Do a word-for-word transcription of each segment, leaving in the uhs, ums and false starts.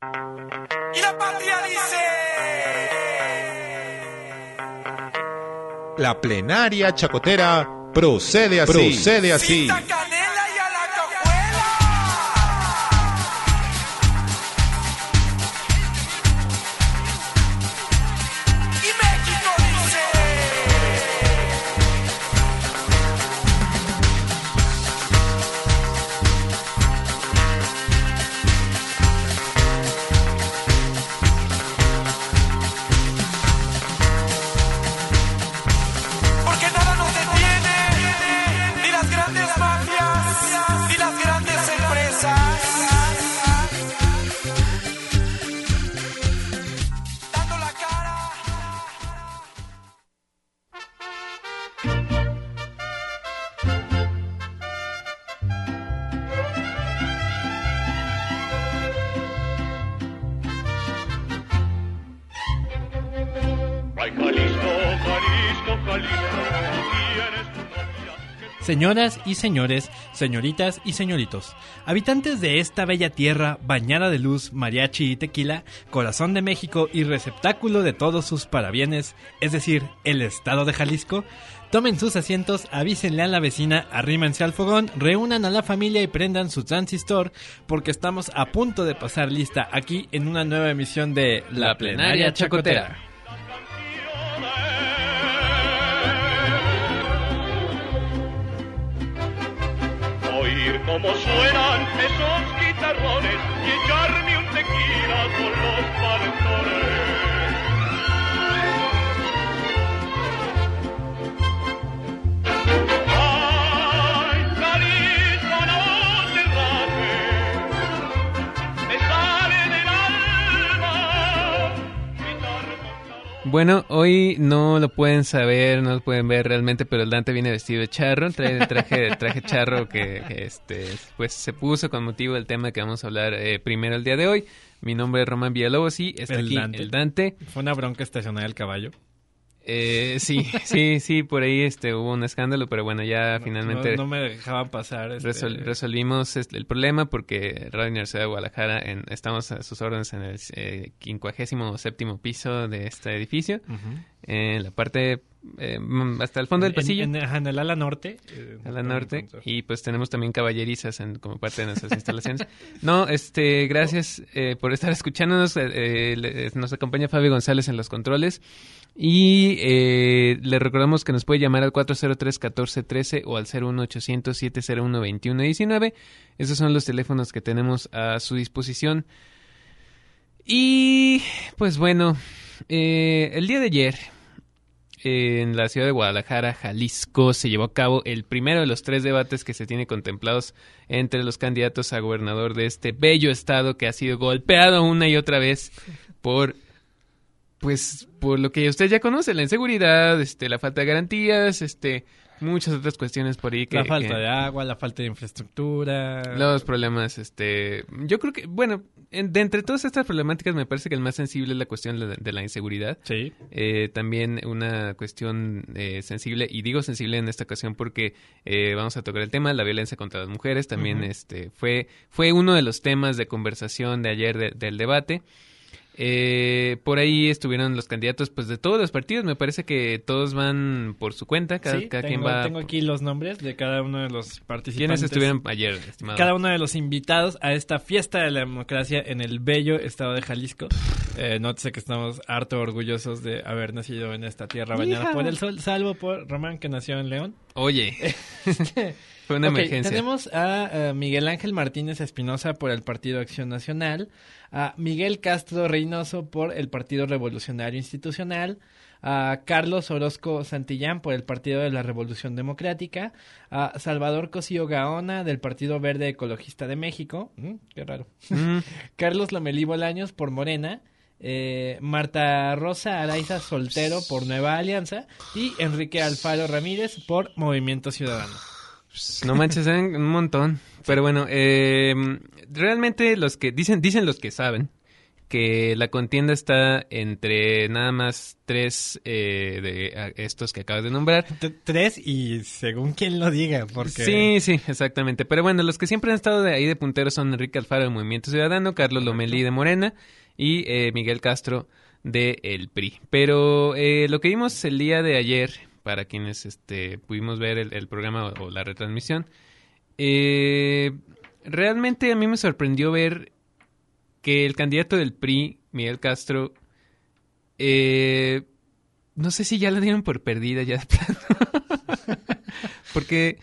Y la patria dice... La plenaria chacotera procede así. Procede así. Cinta, canela y a la cajuela. Y México dice... Porque nada nos detiene, ni las grandes mafias, ni las grandes empresas. Dando la cara. Ay, Jalisco, Jalisco, Jalisco, tienes tu novia. Señoras y señores, señoritas y señoritos, habitantes de esta bella tierra bañada de luz, mariachi y tequila, corazón de México y receptáculo de todos sus parabienes, es decir, el estado de Jalisco, tomen sus asientos, avísenle a la vecina, arrímense al fogón, reúnan a la familia y prendan su transistor, porque estamos a punto de pasar lista aquí en una nueva emisión de La Plenaria Chacotera. Oír cómo suenan esos guitarrones y echarme un tequila con los palotones. Ay, Jalisco, no te rajes, me sale del alma gritar con calor. Bueno, hoy no lo pueden saber, no lo pueden ver realmente, pero el Dante viene vestido de charro, trae el traje, el traje charro que, que, este, pues se puso con motivo del tema que vamos a hablar eh, primero el día de hoy. Mi nombre es Román Villalobos y está El aquí Dante. el Dante. Fue una bronca estacionar el caballo. Eh, sí, sí, sí, por ahí este hubo un escándalo, pero bueno, ya No, finalmente no, no me dejaban pasar. Este... resol- resolvimos este, el problema porque Radio Universidad de Guadalajara, en, estamos a sus órdenes en el eh, quincuagésimo séptimo piso de este edificio, Ujú. en la parte, eh, mm, hasta el fondo del pasillo. En, en, en el ala norte. eh, A la no norte, encuentro. y pues tenemos también caballerizas en, como parte de nuestras instalaciones. No, este, gracias eh, por estar escuchándonos. Eh, eh, le- nos acompaña Fabio González en los controles. Y eh, le recordamos que nos puede llamar al cuatro cero tres, catorce trece o al cero uno ochocientos, siete cero uno, veintiuno diecinueve. Esos son los teléfonos que tenemos a su disposición. Y pues bueno, eh, el día de ayer, eh, en la ciudad de Guadalajara, Jalisco, se llevó a cabo el primero de los tres debates que se tiene contemplados entre los candidatos a gobernador de este bello estado que ha sido golpeado una y otra vez por, pues, por lo que usted ya conoce, la inseguridad, este, la falta de garantías, este, muchas otras cuestiones por ahí que... La falta que- de agua, la falta de infraestructura. Los problemas, este, yo creo que, bueno, en- de entre todas estas problemáticas me parece que el más sensible es la cuestión de, de la inseguridad. Sí. Eh, también una cuestión eh, sensible, y digo sensible en esta ocasión porque eh, vamos a tocar el tema, la violencia contra las mujeres, también Ujú. este fue fue uno de los temas de conversación de ayer de- del debate. Eh, por ahí estuvieron los candidatos pues de todos los partidos, me parece que todos van por su cuenta, cada, Sí, cada tengo, quien va... tengo aquí los nombres de cada uno de los participantes. ¿Quiénes estuvieron ayer, estimado? Cada uno de los invitados a esta fiesta de la democracia en el bello estado de Jalisco. Eh, nótese que estamos harto orgullosos de haber nacido en esta tierra bañada Hija. por el sol, salvo por Román, que nació en León. Oye, fue una Ok, emergencia. tenemos a, eh, Miguel Ángel Martínez Espinosa por el Partido Acción Nacional, a Miguel Castro Reynoso por el Partido Revolucionario Institucional, a Carlos Orozco Santillán por el Partido de la Revolución Democrática, a Salvador Cosío Gaona del Partido Verde Ecologista de México, mm, qué raro, Mm, Carlos Lomelí Bolaños por Morena, eh, Marta Rosa Araiza Soltero por Nueva Alianza y Enrique Alfaro Ramírez por Movimiento Ciudadano. no manches, eran un montón. Pero bueno, eh, realmente los que dicen dicen los que saben que la contienda está entre nada más tres eh, de a, estos que acabas de nombrar. T- tres y según quien lo diga, porque... Sí, sí, exactamente. Pero bueno, los que siempre han estado de ahí de punteros son Enrique Alfaro de Movimiento Ciudadano, Carlos Lomelí de Morena y eh, Miguel Castro de El P R I. Pero eh, lo que vimos el día de ayer, para quienes este pudimos ver el, el programa o, o la retransmisión, eh, realmente a mí me sorprendió ver que el candidato del P R I, Miguel Castro, eh, no sé si ya la dieron por perdida ya de plano. Porque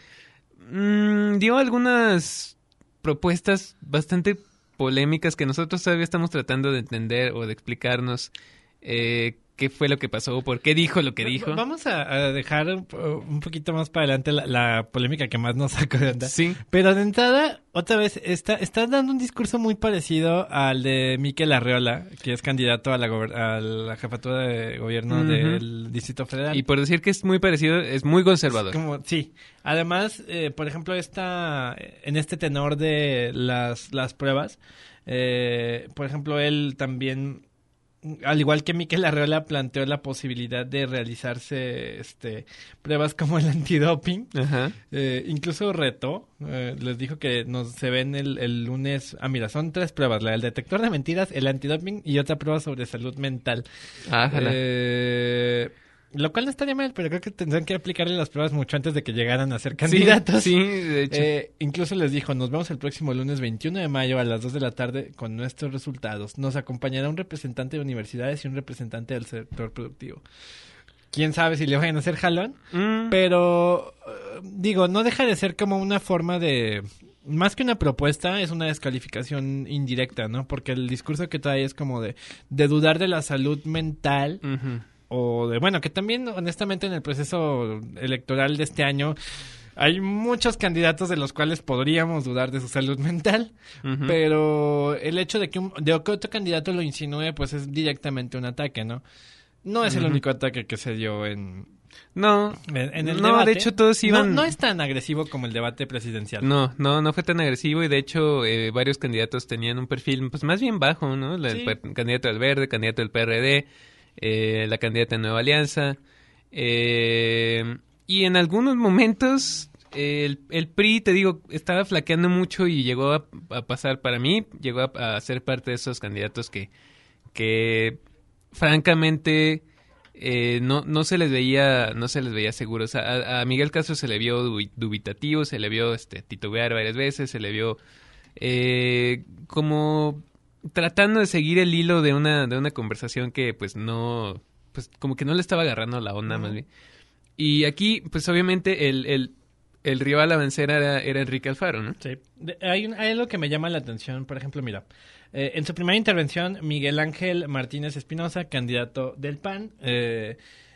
mmm, dio algunas propuestas bastante polémicas que nosotros todavía estamos tratando de entender o de explicarnos eh, qué fue lo que pasó, por qué dijo lo que dijo. Vamos a, a dejar un, un poquito más para adelante la, la polémica que más nos sacó de onda. Sí. Pero de entrada, otra vez, está, está dando un discurso muy parecido al de Mikel Arreola, que es candidato a la, gober- a la jefatura de gobierno uh-huh. del Distrito Federal. Y por decir que es muy parecido, es muy conservador. Es como, sí. Además, eh, por ejemplo, esta, en este tenor de las, las pruebas, eh, por ejemplo, él también... Al igual que Mikel Arreola planteó la posibilidad de realizarse este pruebas como el antidoping. Ajá. Eh, incluso retó, eh, les dijo que nos se ven el, el lunes. Ah, mira, son tres pruebas: la del detector de mentiras, el antidoping y otra prueba sobre salud mental. Ájala. Eh, lo cual no estaría mal, pero creo que tendrán que aplicarle las pruebas mucho antes de que llegaran a ser candidatos. Sí, sí, de hecho. Eh, incluso les dijo, nos vemos el próximo lunes veintiuno de mayo a las dos de la tarde con nuestros resultados. Nos acompañará un representante de universidades y un representante del sector productivo. Quién sabe si le vayan a hacer jalón, mm. pero uh, digo, no deja de ser como una forma de... Más que una propuesta, es una descalificación indirecta, ¿no? Porque el discurso que trae es como de, de dudar de la salud mental... Uh-huh. O de, bueno, que también, honestamente, en el proceso electoral de este año hay muchos candidatos de los cuales podríamos dudar de su salud mental, uh-huh. pero el hecho de que, un, de que otro candidato lo insinúe, pues es directamente un ataque, ¿no? No es uh-huh. el único ataque que se dio en... No, en, en el no, debate. De hecho todos iban... No, no es tan agresivo como el debate presidencial. No, no, no fue tan agresivo y de hecho eh, varios candidatos tenían un perfil pues más bien bajo, ¿no? La, sí. El candidato del Verde, candidato del P R D... Eh, la candidata de Nueva Alianza eh, y en algunos momentos eh, el, el P R I, te digo, estaba flaqueando mucho y llegó a, a pasar, para mí, llegó a, a ser parte de esos candidatos que, que francamente eh, no, no se les veía no se les veía seguros. A, a Miguel Castro se le vio dubitativo, se le vio este, titubear varias veces, se le vio eh, como... tratando de seguir el hilo de una de una conversación que pues no pues como que no le estaba agarrando la onda uh-huh. más bien. Y aquí pues obviamente el el, el rival a vencer era, era Enrique Alfaro, ¿no? Sí. De, hay, un, hay algo que me llama la atención, por ejemplo, mira, eh, en su primera intervención Miguel Ángel Martínez Espinosa, candidato del P A N, eh,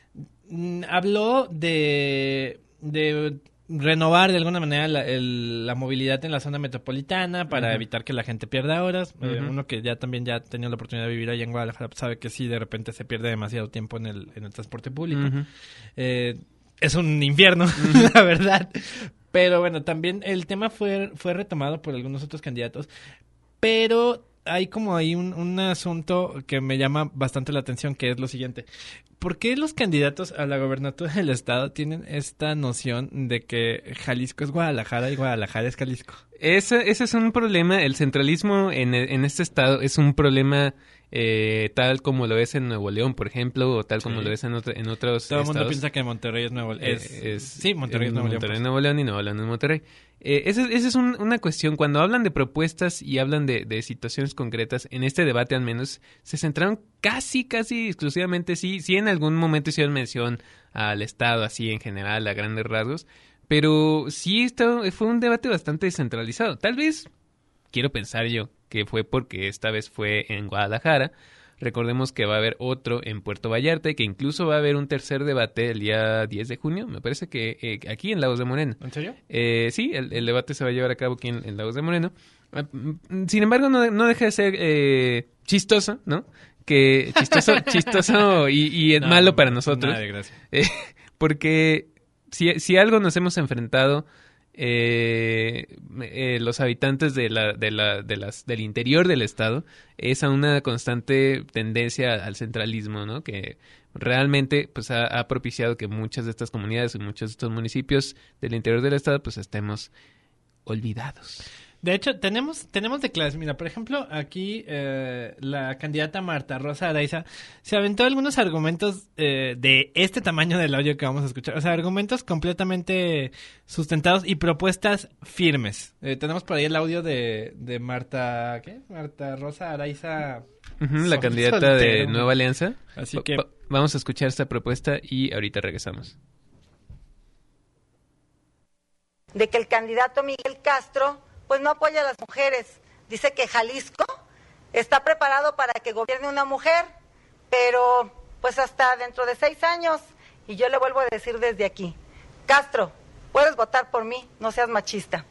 habló de de renovar de alguna manera la, el, la movilidad en la zona metropolitana para uh-huh. evitar que la gente pierda horas. Uh-huh. Eh, uno que ya también ya ha tenido la oportunidad de vivir allá en Guadalajara sabe que sí, de repente se pierde demasiado tiempo en el, en el transporte público. Uh-huh. Eh, es un infierno, uh-huh. la verdad. Pero bueno, también el tema fue, fue retomado por algunos otros candidatos. Pero hay como ahí un, un asunto que me llama bastante la atención, que es lo siguiente. ¿Por qué los candidatos a la gobernatura del estado tienen esta noción de que Jalisco es Guadalajara y Guadalajara es Jalisco? Ese, ese es un problema. El centralismo en, en este estado es un problema eh, tal como lo es en Nuevo León, por ejemplo, o tal como sí. lo es en, otro, en otros Todo el estados. mundo piensa que Monterrey es Nuevo León. Es, es, sí, Monterrey es Nuevo León. Monterrey es Nuevo León y Nuevo León es Monterrey. Eh, esa esa es un, una cuestión. Cuando hablan de propuestas y hablan de, de situaciones concretas, en este debate al menos, se centraron casi, casi exclusivamente, sí, sí en algún momento hicieron mención al Estado, así en general, a grandes rasgos, pero sí esto fue un debate bastante descentralizado. Tal vez, quiero pensar yo, que fue porque esta vez fue en Guadalajara. Recordemos que va a haber otro en Puerto Vallarta y que incluso va a haber un tercer debate el día diez de junio, me parece que eh, aquí en Lagos de Moreno. ¿En serio? Eh, sí, el, el debate se va a llevar a cabo aquí en, en Lagos de Moreno. Sin embargo, no, no deja de ser eh, chistoso, ¿no? Que chistoso, chistoso y, y es no, malo para nosotros. Nada de gracia. Eh, porque si, si algo nos hemos enfrentado eh, eh, los habitantes de la, de la, de las, del interior del estado es a una constante tendencia al centralismo, ¿no? Que realmente pues ha, ha propiciado que muchas de estas comunidades y muchos de estos municipios del interior del estado pues estemos olvidados. De hecho, tenemos tenemos declaraciones. Mira, por ejemplo, aquí eh, la candidata Marta Rosa Araiza se aventó algunos argumentos eh, de este tamaño del audio que vamos a escuchar. O sea, argumentos completamente sustentados y propuestas firmes. Eh, tenemos por ahí el audio de, de Marta... ¿Qué? Marta Rosa Araiza... Uh-huh, la Sol- candidata soltero. de Nueva Alianza. Así Va- que... va- vamos a escuchar esta propuesta y ahorita regresamos. De que el candidato Miguel Castro pues no apoya a las mujeres. Dice que Jalisco está preparado para que gobierne una mujer, pero pues hasta dentro de seis años. Y yo le vuelvo a decir desde aquí, Castro, puedes votar por mí, no seas machista.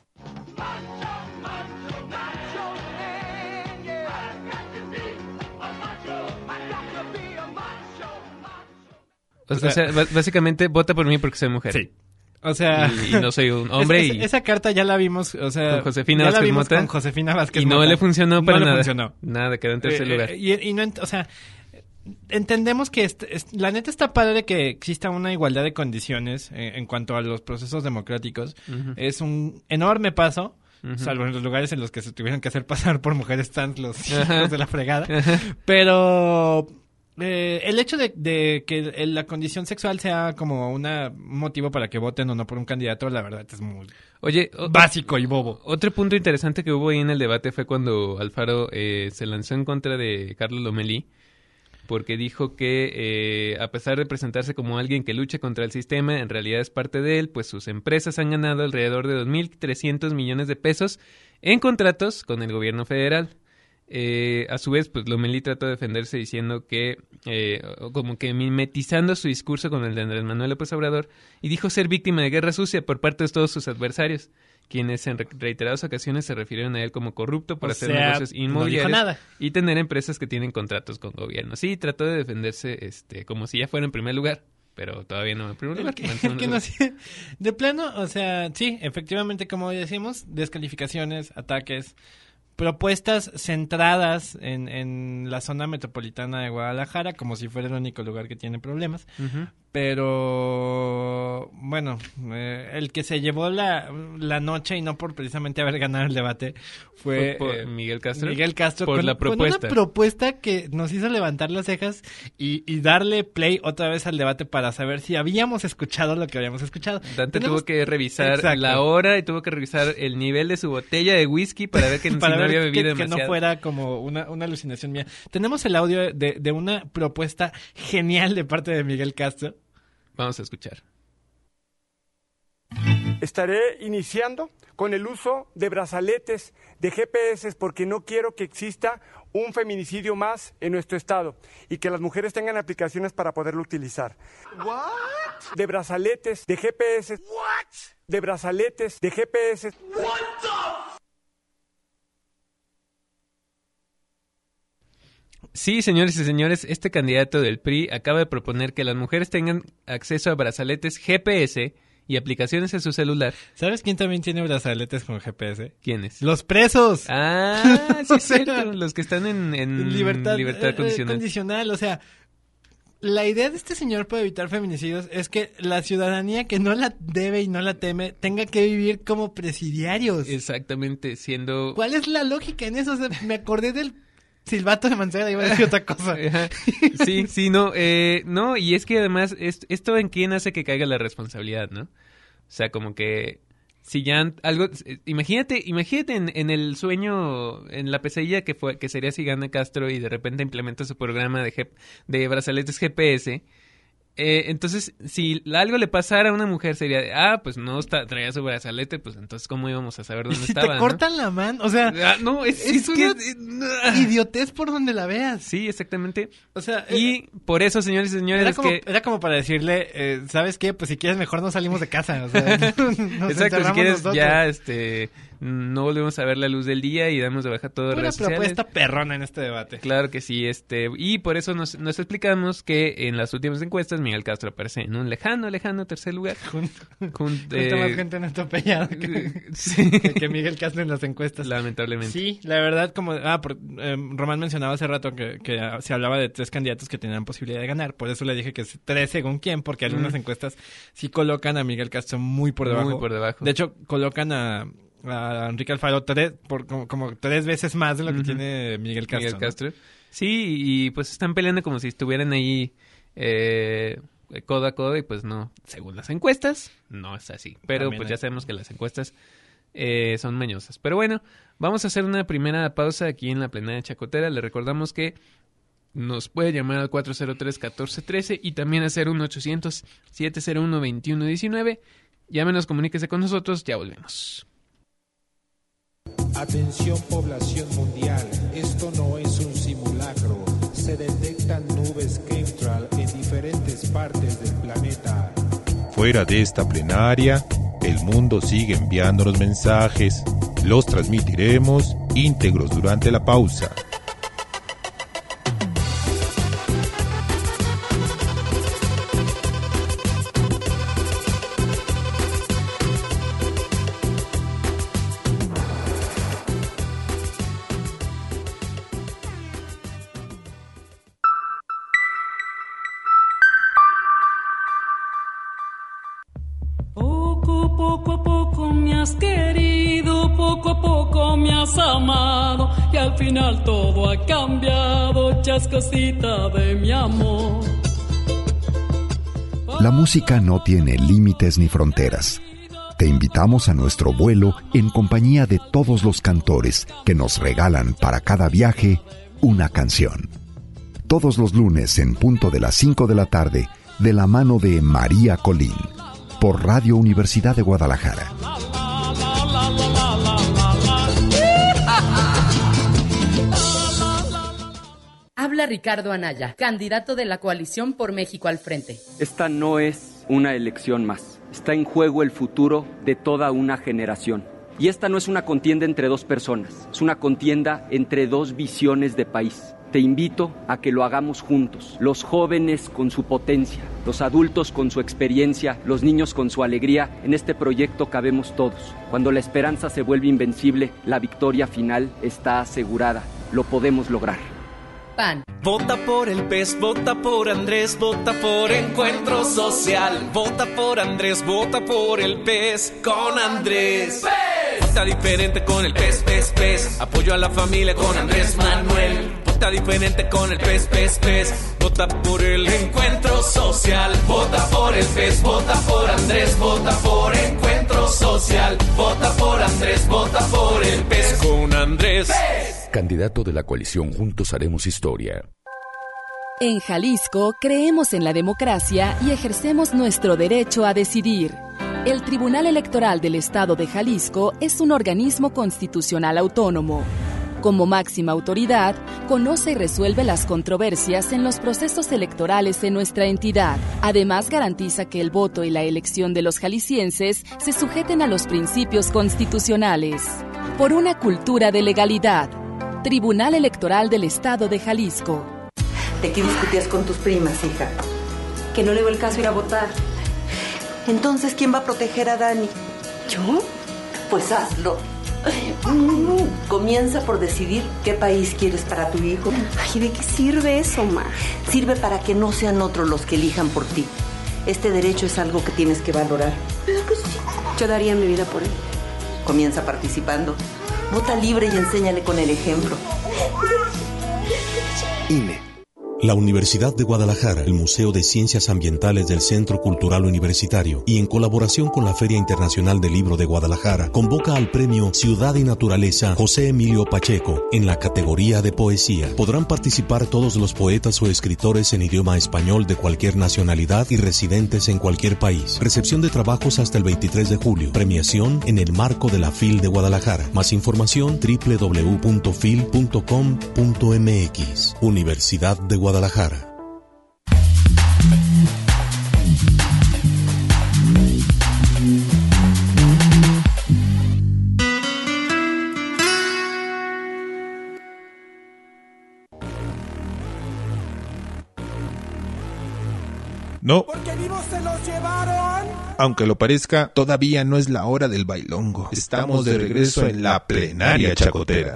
O sea, o sea, b- básicamente vota por mí porque soy mujer. Sí. O sea... Y, y no soy un hombre. es- es- y... Esa carta ya la vimos, o sea... Con Josefina ya la Vázquez vimos Mota. con Josefina Vázquez Y no Mota. le funcionó para no nada. le funcionó. Nada, quedó en tercer Eh, lugar. eh, y, y no, ent- o sea, entendemos que est- est- la neta está padre que exista una igualdad de condiciones eh, en cuanto a los procesos democráticos. Ujú. Es un enorme paso, Ujú. salvo en los lugares en los que se tuvieron que hacer pasar por mujeres trans los Ajá. hijos de la fregada. Ajá. Pero eh, el hecho de, de que el- la condición sexual sea como una, un motivo para que voten o no por un candidato, la verdad es muy Oye, o- básico y bobo. otro punto interesante que hubo ahí en el debate fue cuando Alfaro eh, se lanzó en contra de Carlos Lomelí, porque dijo que eh, a pesar de presentarse como alguien que lucha contra el sistema, en realidad es parte de él, pues sus empresas han ganado alrededor de dos mil trescientos millones de pesos en contratos con el gobierno federal. Eh, a su vez, pues Lomelí trató de defenderse diciendo que, eh, como que mimetizando su discurso con el de Andrés Manuel López Obrador, y dijo ser víctima de guerra sucia por parte de todos sus adversarios, quienes en re- reiteradas ocasiones se refirieron a él como corrupto por O hacer sea, negocios no dijo inmobiliarios nada. y tener empresas que tienen contratos con gobierno. Sí, trató de defenderse este, como si ya fuera en primer lugar, pero todavía no en primer lugar. El que, va en segundo el que no lugar. sé. De plano, o sea, sí, efectivamente, como decimos, descalificaciones, ataques, propuestas centradas en, en la zona metropolitana de Guadalajara, como si fuera el único lugar que tiene problemas. Ujú. Pero, bueno, eh, el que se llevó la, la noche, y no por precisamente haber ganado el debate, fue Por- por eh, Miguel Castro. Miguel Castro Por con, la con propuesta. una propuesta que nos hizo levantar las cejas y, y darle play otra vez al debate para saber si habíamos escuchado lo que habíamos escuchado. Dante Tenemos- tuvo que revisar Exacto. la hora y tuvo que revisar el nivel de su botella de whisky para ver que para si no ver había que, bebido que no demasiado. fuera como una, una alucinación mía. Tenemos el audio de, de una propuesta genial de parte de Miguel Castro. Vamos a escuchar. Estaré iniciando con el uso de brazaletes, de G P S, porque no quiero que exista un feminicidio más en nuestro estado y que las mujeres tengan aplicaciones para poderlo utilizar. ¿What? De brazaletes, de G P S. ¿What? De brazaletes, de G P S. Sí, señores y señores, este candidato del P R I acaba de proponer que las mujeres tengan acceso a brazaletes G P S y aplicaciones en su celular. ¿Sabes quién también tiene brazaletes con G P S? ¿Quiénes? Los presos. Ah, sí O es sea, cierto, los que están en, en libertad, libertad eh, condicional. condicional. O sea, la idea de este señor para evitar feminicidios es que la ciudadanía que no la debe y no la teme tenga que vivir como presidiarios. Exactamente, siendo... ¿Cuál es la lógica en eso? O sea, me acordé del silbato de Mancera, iba a decir otra cosa. Ajá. Sí, sí, no, eh, no, y es que además, es- esto en quién hace que caiga la responsabilidad, ¿no? O sea, como que si ya algo, eh, imagínate, imagínate en, en el sueño, en la pesadilla que fue, que sería si gana Castro y de repente implementa su programa de G- de brazaletes G P S. Eh, entonces, si algo le pasara a una mujer sería de, ah, pues no está, traía su brazalete, pues entonces cómo íbamos a saber Y dónde si estaba, te ¿no? cortan la mano, o sea, Ah, no, es, es es que... una idiotez por donde la veas. Sí, exactamente. O sea, eh, Y por eso, señores y señores, era es como, que... era como para decirle, eh, ¿sabes qué? Pues si quieres mejor no salimos de casa. O sea, nos Exacto, si encerramos quieres nosotros. ya este no volvemos a ver la luz del día y damos de baja todo de Una redes sociales. propuesta perrona en este debate. Claro que sí, este y por eso nos, nos explicamos que en las últimas encuestas Miguel Castro aparece en un lejano, lejano tercer lugar. Junto, Junto, junto eh, más gente en atropellado que, sí. que, que Miguel Castro en las encuestas. Lamentablemente. Sí, la verdad, como ah, por, eh, Román mencionaba hace rato que, que ah, se hablaba de tres candidatos que tenían posibilidad de ganar. Por eso le dije que es tres según quién, porque algunas Mm. encuestas sí colocan a Miguel Castro muy por debajo. Muy por debajo. De hecho, colocan a, a Enrique Alfaro tres, por, como, como tres veces más de lo que Ujú. tiene Miguel Castro. Miguel ¿no? Castro. Sí, y pues están peleando como si estuvieran ahí eh, codo a codo y pues no, según las encuestas, no es así. Pero También pues hay- ya sabemos que las encuestas eh, son mañosas. Pero bueno, vamos a hacer una primera pausa aquí en la plenaria chacotera. Le recordamos que nos puede llamar al cuatro cero tres, uno cuatro uno tres y también hacer un ochocientos, siete cero uno, veintiuno diecinueve. Llámenos, comuníquese con nosotros, ya volvemos. Atención población mundial, esto no es un simulacro. Se detectan nubes chemtrail en diferentes partes del planeta. Fuera de esta plenaria, el mundo sigue enviándonos mensajes. Los transmitiremos íntegros durante la pausa. Poco, poco a poco me has querido, poco a poco me has amado y al final todo ha cambiado, chascosita de mi amor. La música no tiene límites ni fronteras. Te invitamos a nuestro vuelo en compañía de todos los cantores que nos regalan para cada viaje una canción. Todos los lunes en punto de las cinco de la tarde, de la mano de María Colín, por Radio Universidad de Guadalajara. Habla Ricardo Anaya, candidato de la coalición por México al frente. Esta no es una elección más. Está en juego el futuro de toda una generación. Y esta no es una contienda entre dos personas, es una contienda entre dos visiones de país. Te invito a que lo hagamos juntos, los jóvenes con su potencia, los adultos con su experiencia, los niños con su alegría. En este proyecto cabemos todos. Cuando la esperanza se vuelve invencible, la victoria final está asegurada. Lo podemos lograr. P A N. Vota por el P E S, vota por Andrés, vota por Encuentro Social. Vota por Andrés, vota por el P E S con Andrés. P E S. Vota diferente con el P E S, P E S, P E S. Apoyo a la familia con Andrés Manuel. Vota diferente con el P E S, P E S, P E S. Vota por el Encuentro Social. Vota por el P E S, vota por Andrés, vota por Encuentro Social. Vota por Andrés, vota por el P E S con Andrés. P E S. Candidato de la coalición Juntos Haremos Historia. En Jalisco creemos en la democracia y ejercemos nuestro derecho a decidir. El Tribunal Electoral del Estado de Jalisco es un organismo constitucional autónomo. Como máxima autoridad, conoce y resuelve las controversias en los procesos electorales en nuestra entidad. Además, garantiza que el voto y la elección de los jaliscienses se sujeten a los principios constitucionales. Por una cultura de legalidad. Tribunal Electoral del Estado de Jalisco. ¿De qué discutías con tus primas, hija? Que no le veo el caso ir a votar. Entonces, ¿quién va a proteger a Dani? ¿Yo? Pues hazlo. Comienza por decidir qué país quieres para tu hijo. Ay, ¿de qué sirve eso, ma? Sirve para que no sean otros los que elijan por ti. Este derecho es algo que tienes que valorar. Pero pues sí, yo daría mi vida por él. Comienza participando. Vota libre y enséñale con el ejemplo. I N E. La Universidad de Guadalajara, el Museo de Ciencias Ambientales del Centro Cultural Universitario y en colaboración con la Feria Internacional del Libro de Guadalajara, convoca al premio Ciudad y Naturaleza José Emilio Pacheco en la categoría de poesía. Podrán participar todos los poetas o escritores en idioma español de cualquier nacionalidad y residentes en cualquier país. Recepción de trabajos hasta el veintitrés de julio. Premiación en el marco de la F I L de Guadalajara. Más información doble u doble u doble u punto fil punto com punto m x. Universidad de Guadalajara. Guadalajara. No. Porque vivos se los llevaron. Aunque lo parezca, todavía no es la hora del bailongo. Estamos de regreso en la plenaria chacotera.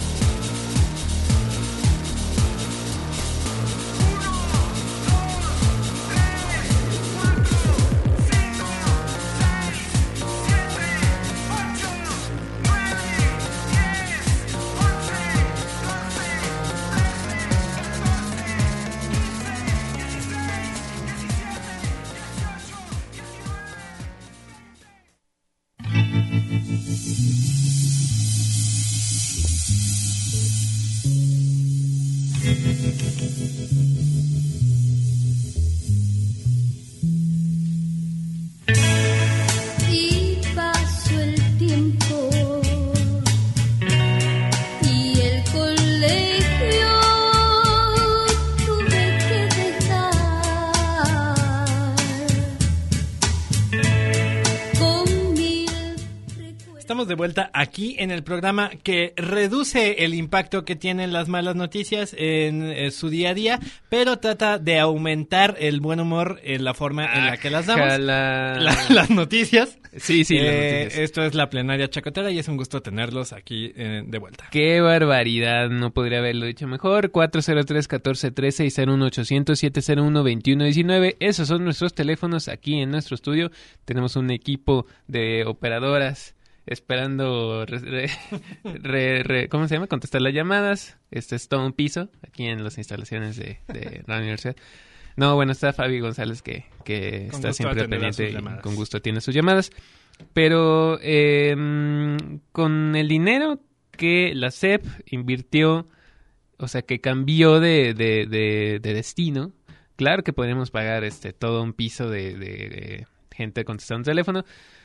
Y pasó el tiempo y el colegio tuve que dejar con mil. Estamos de vuelta aquí en el programa que reduce el impacto que tienen las malas noticias en eh, su día a día, pero trata de aumentar el buen humor en la forma en la que las damos. Jala. La- las noticias. Sí, sí, las Eh, noticias. Esto es la plenaria chacotera y es un gusto tenerlos aquí eh, de vuelta. Qué barbaridad, no podría haberlo dicho mejor. cuatro cero tres, uno cuatro tres, seis cero uno, ochocientos, siete cero uno, veintiuno diecinueve. Esos son nuestros teléfonos aquí en nuestro estudio. Tenemos un equipo de operadoras esperando, re- re- re- re- ¿cómo se llama? Contestar las llamadas. Este es todo un piso aquí en las instalaciones de, de la universidad. No, bueno, está Fabi González que, que Con está gusto siempre atenderá sus pendiente y llamadas. con gusto atiende sus llamadas. Pero eh, mm, con el dinero que la S E P invirtió, o sea, que cambió de, de, de, de destino, claro que podríamos pagar este todo un piso de, de, de gente contestando un teléfono.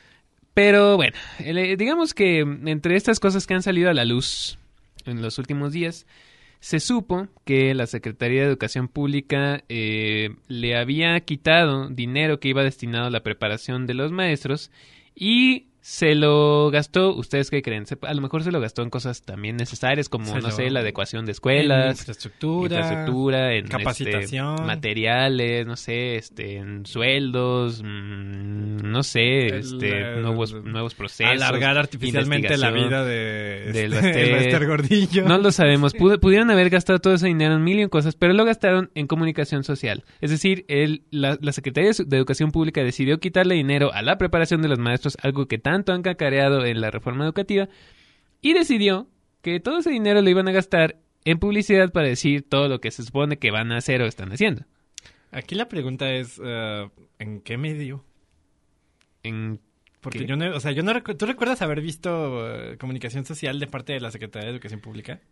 Pero bueno, el- digamos que entre estas cosas que han salido a la luz en los últimos días, se supo que la Secretaría de Educación Pública eh, le había quitado dinero que iba destinado a la preparación de los maestros y se lo gastó. ¿Ustedes qué creen? Se- a lo mejor se lo gastó en cosas también necesarias como, Se no lo- sé, la adecuación de escuelas, en infraestructura, infraestructura, en capacitación. este, materiales, no sé, este, en sueldos, mm, no sé, El, este, eh, nuevos nuevos procesos, alargar artificialmente la investigación vida de del este, Baster. el Baster Gordillo. No lo sabemos. Pud- pudieron haber gastado todo ese dinero en mil y un cosas, pero lo gastaron en comunicación social. Es decir, el, la, la Secretaría de Su- de Educación Pública decidió quitarle dinero a la preparación de los maestros, algo que tanto han cacareado en la reforma educativa, y decidió que todo ese dinero lo iban a gastar en publicidad para decir todo lo que se supone que van a hacer o están haciendo. Aquí la pregunta es, eh, ¿en qué medio? ¿En Porque qué? yo no, o sea, yo no recu- ¿tú recuerdas haber visto eh, comunicación social de parte de la Secretaría de Educación Pública?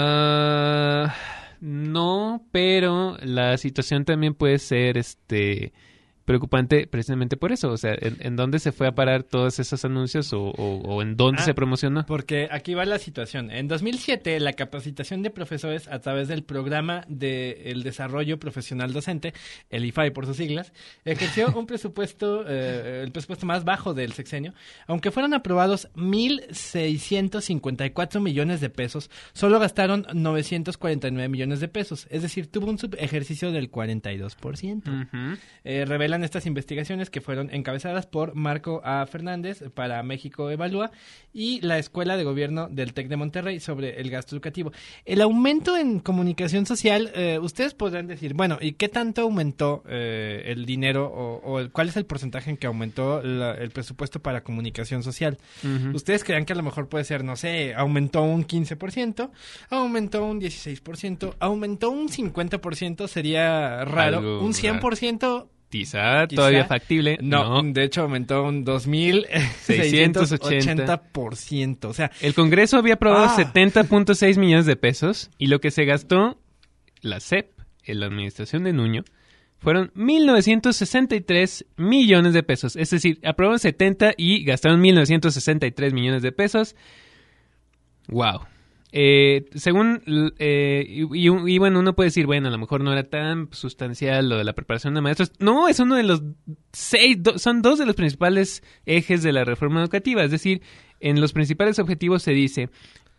Ah, no, pero la situación también puede ser este preocupante precisamente por eso. O sea, ¿en, en dónde se fue a parar todos esos anuncios o, o- o en dónde Ah, se promocionó? Porque aquí va la situación. En dos mil siete, la capacitación de profesores a través del Programa de el Desarrollo Profesional Docente, el I F A I por sus siglas, ejerció un presupuesto, eh, el presupuesto más bajo del sexenio. Aunque fueron aprobados mil seiscientos cincuenta y cuatro millones de pesos, solo gastaron novecientos cuarenta y nueve millones de pesos. Es decir, tuvo un subejercicio del cuarenta y dos por ciento. Ujú. Eh, revelan estas investigaciones que fueron encabezadas por Marco A. Fernández para México Evalúa y la Escuela de Gobierno del TEC de Monterrey sobre el gasto educativo. El aumento en comunicación social, eh, ustedes podrán decir, bueno, ¿y qué tanto aumentó eh, el dinero o, o el- cuál es el porcentaje en que aumentó la- el presupuesto para comunicación social? Ujú. Ustedes crean que a lo mejor puede ser, no sé, aumentó un quince por ciento, aumentó un dieciséis por ciento, aumentó un cincuenta por ciento, sería raro, Algo un cien por ciento... Quizá, Quizá. todavía factible. No, No. de hecho aumentó un dos mil seiscientos seiscientos ochenta por ciento. O sea, El Congreso había aprobado Ah. setenta punto seis millones de pesos y lo que se gastó la S E P en la administración de Nuño fueron mil novecientos sesenta y tres millones de pesos. Es decir, aprobaron setenta y gastaron mil novecientos sesenta y tres millones de pesos. Wow. Eh, según, l- eh, y, y- y bueno, uno puede decir, bueno, a lo mejor no era tan sustancial lo de la preparación de maestros. No, es uno de los seis, do- son dos de los principales ejes de la reforma educativa. Es decir, en los principales objetivos se dice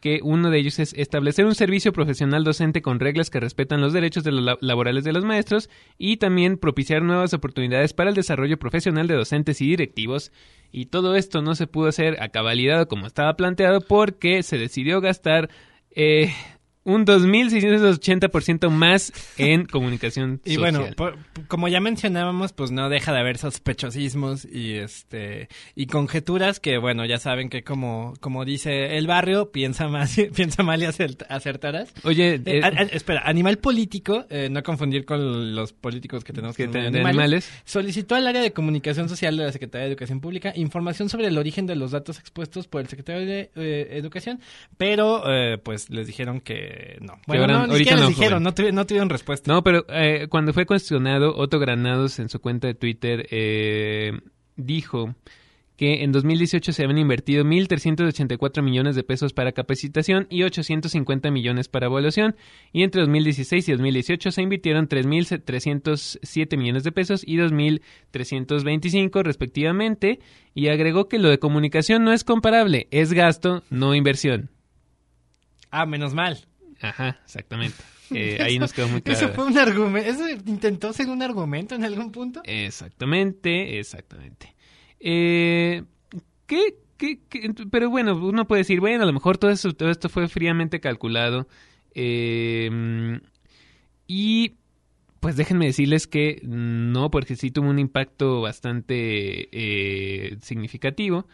que uno de ellos es establecer un servicio profesional docente con reglas que respetan los derechos de los la- laborales de los maestros y también propiciar nuevas oportunidades para el desarrollo profesional de docentes y directivos. Y todo esto no se pudo hacer a cabalidad como estaba planteado porque se decidió gastar eh, un dos mil seiscientos ochenta por ciento más en comunicación Y social. bueno, por- como ya mencionábamos, pues no deja de haber sospechosismos y este y conjeturas que, bueno, ya saben que como como dice el barrio, piensa más, piensa mal y acert- acertarás. Oye, Eh, eh, a- a- espera, Animal Político, eh, no confundir con los políticos que tenemos Que que te- son de animales, animales. solicitó al área de comunicación social de la Secretaría de Educación Pública información sobre el origen de los datos expuestos por el secretario de eh, Educación, pero eh, pues les dijeron que no. Bueno, ahora- no, ni ahorita siquiera no, les dijeron, joven. no, tuvi- no tuvieron respuesta. No, pero eh, cuando fue cuestionado, Otto Granados en su cuenta de Twitter eh, dijo que en dos mil dieciocho se habían invertido mil trescientos ochenta y cuatro millones de pesos para capacitación y ochocientos cincuenta millones para evaluación, y entre dos mil dieciséis y dos mil dieciocho se invirtieron tres mil trescientos siete millones de pesos y dos mil trescientos veinticinco respectivamente, y agregó que lo de comunicación no es comparable, es gasto, no inversión. Ah, menos mal. Ajá, exactamente. Eh, ahí nos quedó muy claro. Eso fue un argumento. ¿Eso intentó ser un argumento en algún punto? Exactamente, exactamente. Eh, ¿qué, qué, qué? Pero bueno, uno puede decir, bueno, a lo mejor todo, eso, todo esto fue fríamente calculado. Eh, y pues déjenme decirles que no, porque sí tuvo un impacto bastante eh, significativo.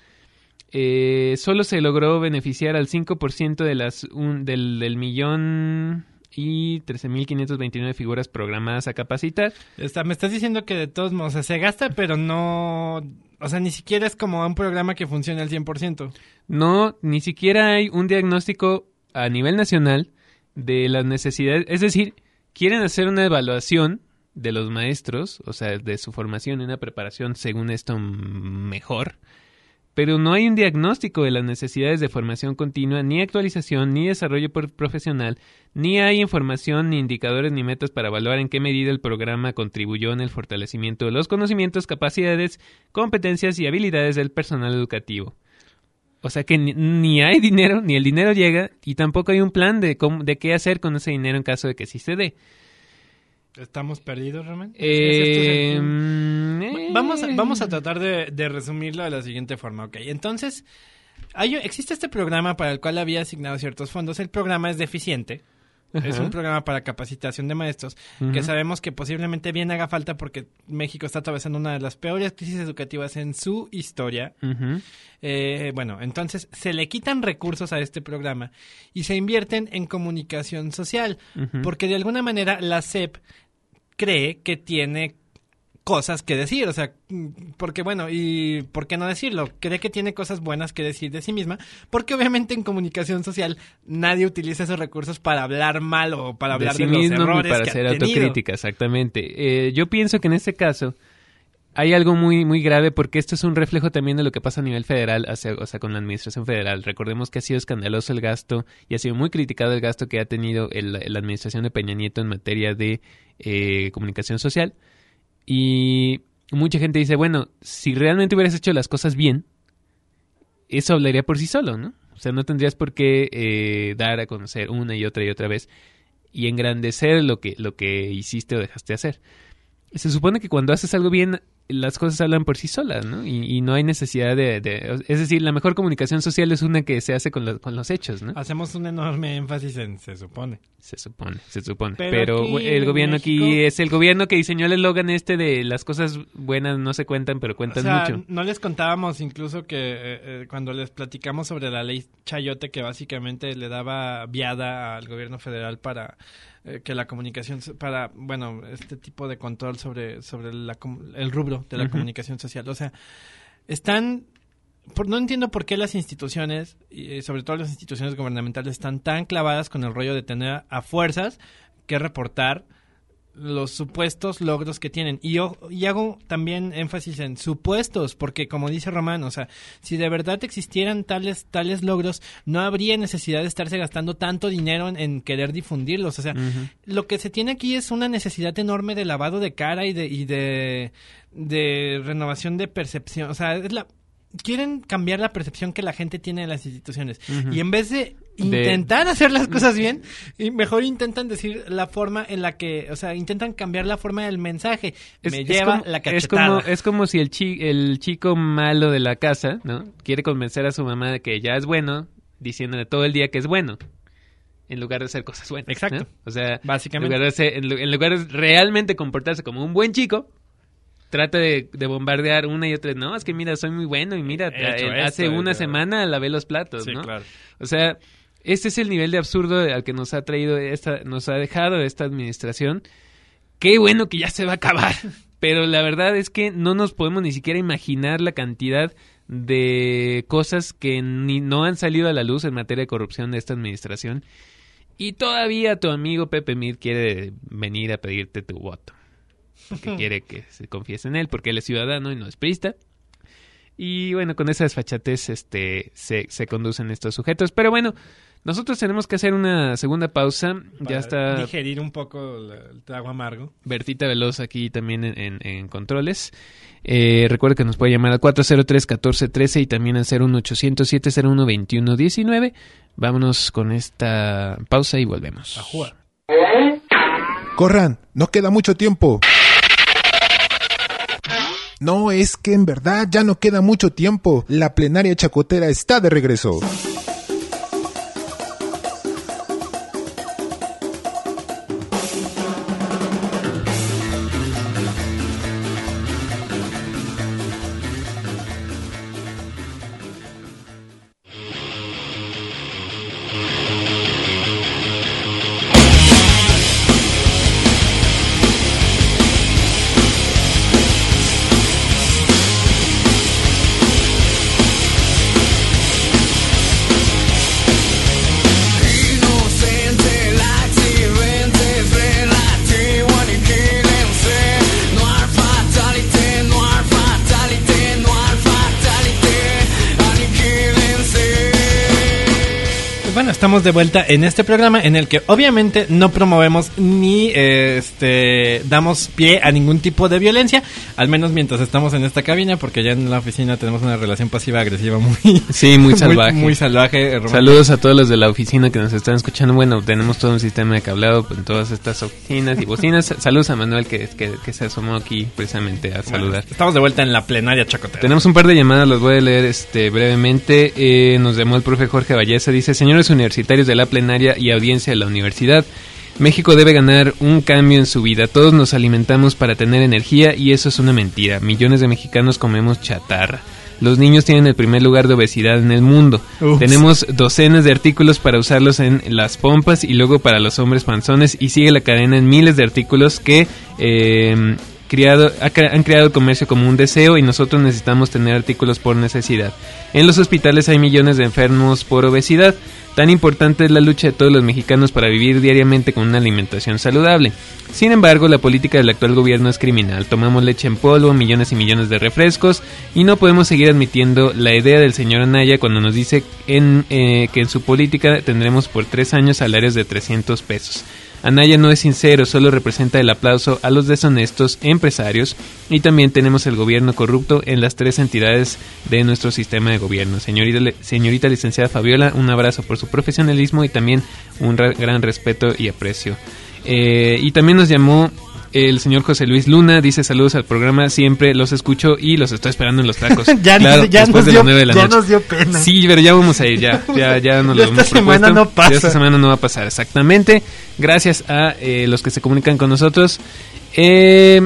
Eh, solo se logró beneficiar al cinco por ciento de las un, del, del millón y trece mil quinientas veintinueve figuras programadas a capacitar. Está, me estás diciendo que de todos modos, o sea, se gasta, pero no... O sea, ni siquiera es como un programa que funcione al cien por ciento. No, ni siquiera hay un diagnóstico a nivel nacional de las necesidades. Es decir, quieren hacer una evaluación de los maestros, o sea, de su formación y una preparación según esto mejor, pero no hay un diagnóstico de las necesidades de formación continua, ni actualización, ni desarrollo por- profesional, ni hay información, ni indicadores, ni metas para evaluar en qué medida el programa contribuyó en el fortalecimiento de los conocimientos, capacidades, competencias y habilidades del personal educativo. O sea que ni, ni hay dinero, ni el dinero llega, y tampoco hay un plan de, cómo, de qué hacer con ese dinero en caso de que sí se dé. ¿Estamos perdidos, Roman? Eh, ¿Es esto mm, el- eh. Vamos, a, vamos a tratar de, de resumirlo de la siguiente forma. Ok, entonces, hay, existe este programa para el cual había asignado ciertos fondos. El programa es deficiente. Es Ajá. un programa para capacitación de maestros Ujú. que sabemos que posiblemente bien haga falta porque México está atravesando una de las peores crisis educativas en su historia. Ujú. Eh, bueno, entonces se le quitan recursos a este programa y se invierten en comunicación social, Ujú. porque de alguna manera la S E P cree que tiene cosas que decir, o sea, mm, porque bueno, y ¿por qué no decirlo? Cree que tiene cosas buenas que decir de sí misma, porque obviamente en comunicación social nadie utiliza esos recursos para hablar mal o para hablar de, sí los mismo ni errores para que hacer ha tenido. autocrítica, exactamente. Eh, yo pienso que en este caso hay algo muy muy grave porque esto es un reflejo también de lo que pasa a nivel federal, hacia- o sea, con la administración federal. Recordemos que ha sido escandaloso el gasto y ha sido muy criticado el gasto que ha tenido el- la administración de Peña Nieto en materia de eh, comunicación social. Y mucha gente dice, bueno, si realmente hubieras hecho las cosas bien, eso hablaría por sí solo, ¿no? O sea, no tendrías por qué eh, dar a conocer una y otra y otra vez y engrandecer lo que, lo que hiciste o dejaste de hacer. Se supone que cuando haces algo bien, las cosas hablan por sí solas, ¿no? Y, y no hay necesidad de, de... Es decir, la mejor comunicación social es una que se hace con, los- con los hechos, ¿no? Hacemos un enorme énfasis en se supone. Se supone, se supone. Pero Pero, aquí el en gobierno México- aquí es el gobierno que diseñó el eslogan este de las cosas buenas no se cuentan, pero O cuentan sea, mucho. no les contábamos incluso que eh, eh, cuando les platicamos sobre la ley Chayote, que básicamente le daba viada al gobierno federal para eh, que la comunicación, so- para, bueno, este tipo de control sobre, sobre la com- el rubro de la Ujú. comunicación social. O sea, están... Por, no entiendo por qué las instituciones, y eh, sobre todo las instituciones gubernamentales, están tan clavadas con el rollo de tener a fuerzas que reportar los supuestos logros que tienen. Y yo y hago también énfasis en supuestos, porque como dice Román, o sea, si de verdad existieran tales tales logros, no habría necesidad de estarse gastando tanto dinero en, en querer difundirlos. O sea, Ujú. lo que se tiene aquí es una necesidad enorme de lavado de cara y de y de, de renovación de percepción. O sea, es la quieren cambiar la percepción que la gente tiene de las instituciones. Uh-huh. Y en vez de intentar de... hacer las cosas bien, y mejor intentan decir la forma en la que, o sea, intentan cambiar la forma del mensaje. Es, Me es lleva como, la cachetada. Es como, es como si el, chi, el chico malo de la casa, ¿no? Quiere convencer a su mamá de que ya es bueno, diciéndole todo el día que es bueno, en lugar de hacer cosas buenas. Exacto. ¿no? O sea, básicamente. En lugar, de ser, en, en lugar de realmente comportarse como un buen chico, trata de, de bombardear una y otra. No, es que mira, soy muy bueno y mira, eh, hace esto, una eh, semana lavé los platos, sí, ¿no? Claro. O sea, este es el nivel de absurdo al que nos ha traído esta, nos ha dejado esta administración. Qué bueno que ya se va a acabar. Pero la verdad es que no nos podemos ni siquiera imaginar la cantidad de cosas que ni no han salido a la luz en materia de corrupción de esta administración. Y todavía tu amigo Pepe Mid quiere venir a pedirte tu voto. Porque quiere que se confiese en él, porque él es ciudadano y no es priista. Y bueno, con esa desfachatez este, se, se conducen estos sujetos. Pero bueno, nosotros tenemos que hacer una segunda pausa. Para ya está digerir un poco el trago amargo. Bertita Veloz aquí también en, en, en controles. Eh, recuerda que nos puede llamar al cuatro cero tres, uno cuatro uno tres y también al cero uno ochocientos, siete cero uno, veintiuno diecinueve. Vámonos con esta pausa y volvemos. Ajua. Corran, no queda mucho tiempo. No, es que en verdad ya no queda mucho tiempo. La plenaria chacotera está de regreso. Estamos de vuelta en este programa en el que obviamente no promovemos ni eh, este damos pie a ningún tipo de violencia, al menos mientras estamos en esta cabina, porque ya en la oficina tenemos una relación pasiva-agresiva muy sí, muy salvaje. Muy, muy salvaje. Romántica. Saludos a todos los de la oficina que nos están escuchando. Bueno, tenemos todo un sistema de cableado en todas estas oficinas y bocinas. Saludos a Manuel que, que, que se asomó aquí precisamente a saludar. Bueno, estamos de vuelta en la plenaria chacotera. Tenemos un par de llamadas, las voy a leer este brevemente. Eh, nos llamó el profe Jorge Valleza, dice: señores universitarios de la plenaria y audiencia de la universidad, México debe ganar un cambio en su vida. Todos nos alimentamos para tener energía y eso es una mentira. Millones de mexicanos comemos chatarra. Los niños tienen el primer lugar de obesidad en el mundo. Ups. Tenemos docenas de artículos para usarlos en las pompas y luego para los hombres panzones, y sigue la cadena en miles de artículos que eh, criado, han creado el comercio como un deseo, y nosotros necesitamos tener artículos por necesidad. En los hospitales hay millones de enfermos por obesidad. Tan importante es la lucha de todos los mexicanos para vivir diariamente con una alimentación saludable. Sin embargo, la política del actual gobierno es criminal. Tomamos leche en polvo, millones y millones de refrescos, y no podemos seguir admitiendo la idea del señor Anaya cuando nos dice en, eh, que en su política tendremos por tres años salarios de trescientos pesos. Anaya no es sincero, solo representa el aplauso a los deshonestos empresarios, y también tenemos el gobierno corrupto en las tres entidades de nuestro sistema de gobierno. Señorita, señorita licenciada Fabiola, un abrazo por su profesionalismo y también un ra- gran respeto y aprecio. Eh, y también nos llamó el señor José Luis Luna, dice: saludos al programa, siempre los escucho y los estoy esperando en los tacos. ya claro, ya después nos de dio, las nueve de la ya noche. Nos dio pena. Sí, pero ya vamos a ir, ya, ya, ya nos lo hemos esta propuesto. semana no pasa. Ya esta semana no va a pasar, exactamente. Gracias a eh, los que se comunican con nosotros. Eh,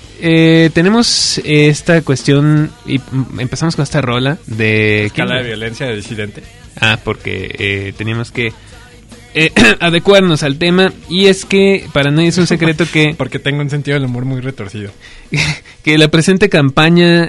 eh, tenemos esta cuestión y empezamos con esta rola de... Escala de violencia de disidente. Ah, porque eh, teníamos que eh, adecuarnos al tema, y es que para nadie es un secreto que... Porque tengo un sentido del humor muy retorcido. Que la presente campaña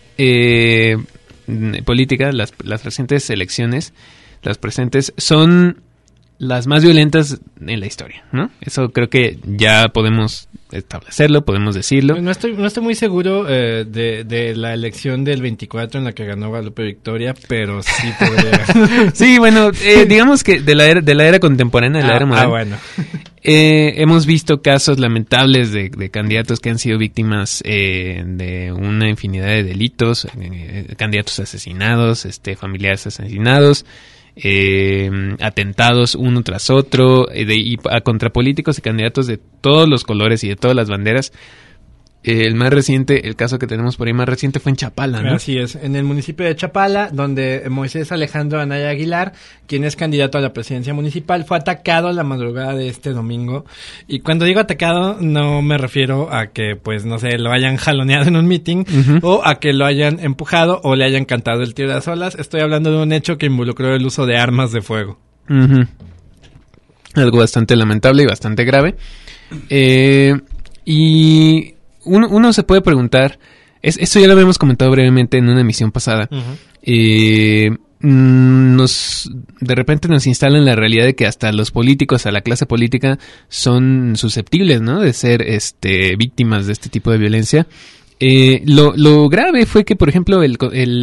eh, política, las, las recientes elecciones, las presentes, son las más violentas en la historia, ¿no? Eso creo que ya podemos establecerlo, podemos decirlo. No estoy, no estoy muy seguro eh, de, de la elección del veinticuatro en la que ganó Guadalupe Victoria, pero sí podría. Sí, bueno, eh, digamos que de la era, de la era contemporánea, de la ah, era moderna. Ah, bueno. Eh, hemos visto casos lamentables de, de candidatos que han sido víctimas eh, de una infinidad de delitos, eh, candidatos asesinados, este, familiares asesinados, eh, atentados uno tras otro, eh, de, y a contra políticos y candidatos de todos los colores y de todas las banderas. Eh, el más reciente, el caso que tenemos por ahí más reciente fue en Chapala, ¿no? Así es, en el municipio de Chapala, donde Moisés Alejandro Anaya Aguilar, quien es candidato a la presidencia municipal, fue atacado la madrugada de este domingo. Y cuando digo atacado, no me refiero a que, pues, no sé, lo hayan jaloneado en un meeting, uh-huh. o a que lo hayan empujado o le hayan cantado el tiro de las olas. Estoy hablando de un hecho que involucró el uso de armas de fuego. Uh-huh. Algo bastante lamentable y bastante grave. Eh, y... Uno, uno se puede preguntar, es, esto ya lo habíamos comentado brevemente en una emisión pasada, uh-huh. eh, nos de repente nos instalan la realidad de que hasta los políticos, a la clase política, son susceptibles, ¿no?, de ser este víctimas de este tipo de violencia. Eh, lo, lo grave fue que, por ejemplo, el,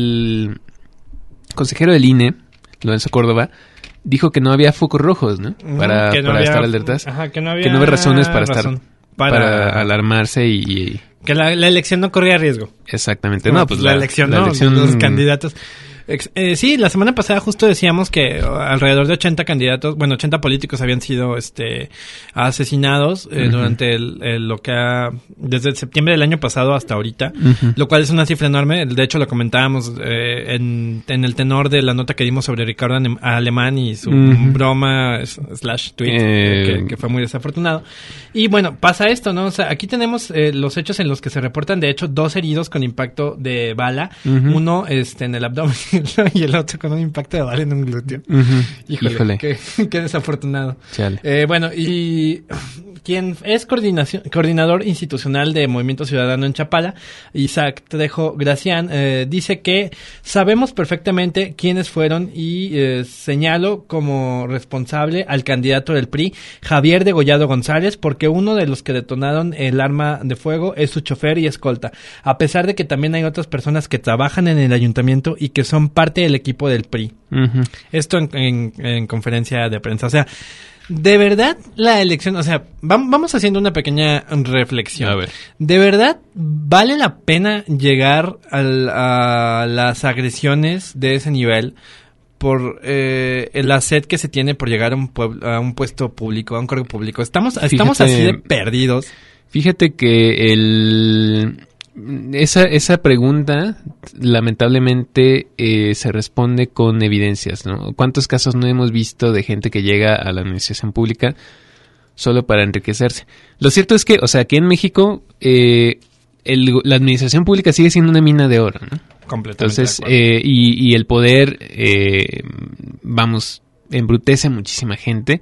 el consejero del I N E, Lorenzo Córdoba, dijo que no había focos rojos, ¿no?, para, no para había, estar alertas, ajá, que no había, que no había razones para razón. estar... Para, para alarmarse y, y... Que la, la elección no corría riesgo. Exactamente. No, no pues pues la, la elección la no, elección... los candidatos... Ex, eh, sí, la semana pasada justo decíamos que alrededor de ochenta candidatos, bueno, ochenta políticos habían sido este asesinados eh, uh-huh. durante el, el, lo que ha, desde septiembre del año pasado hasta ahorita, uh-huh. lo cual es una cifra enorme. De hecho, lo comentábamos eh, en, en el tenor de la nota que dimos sobre Ricardo Alemán y su uh-huh. broma slash tweet, eh... que, que fue muy desafortunado. Y bueno, pasa esto, ¿no? O sea, aquí tenemos eh, los hechos en los que se reportan, de hecho, dos heridos con impacto de bala, uh-huh. uno este en el abdomen y el otro con un impacto de bala en un glúteo. Uh-huh. Híjole, Híjole. Qué, qué desafortunado. Eh, bueno, y quien es coordinación, coordinador institucional de Movimiento Ciudadano en Chapala, Isaac Trejo Gracián, eh, dice que sabemos perfectamente quiénes fueron y eh, señalo como responsable al candidato del P R I, Javier Degollado González, porque uno de los que detonaron el arma de fuego es su chofer y escolta, a pesar de que también hay otras personas que trabajan en el ayuntamiento y que son parte del equipo del P R I. Uh-huh. Esto en, en, en conferencia de prensa. O sea, de verdad la elección, o sea, vamos haciendo una pequeña reflexión. A ver. ¿De verdad vale la pena llegar al, a las agresiones de ese nivel por eh, la sed que se tiene por llegar a un, pueblo, a un puesto público, a un cargo público? Estamos, fíjate, estamos así de perdidos. Fíjate que el... Esa, esa pregunta, lamentablemente, eh, se responde con evidencias, ¿no? ¿Cuántos casos no hemos visto de gente que llega a la administración pública solo para enriquecerse? Lo cierto es que, o sea, aquí en México, eh, el, la administración pública sigue siendo una mina de oro, ¿no? Completamente. Entonces, eh, y, y el poder, eh, vamos, embrutece a muchísima gente.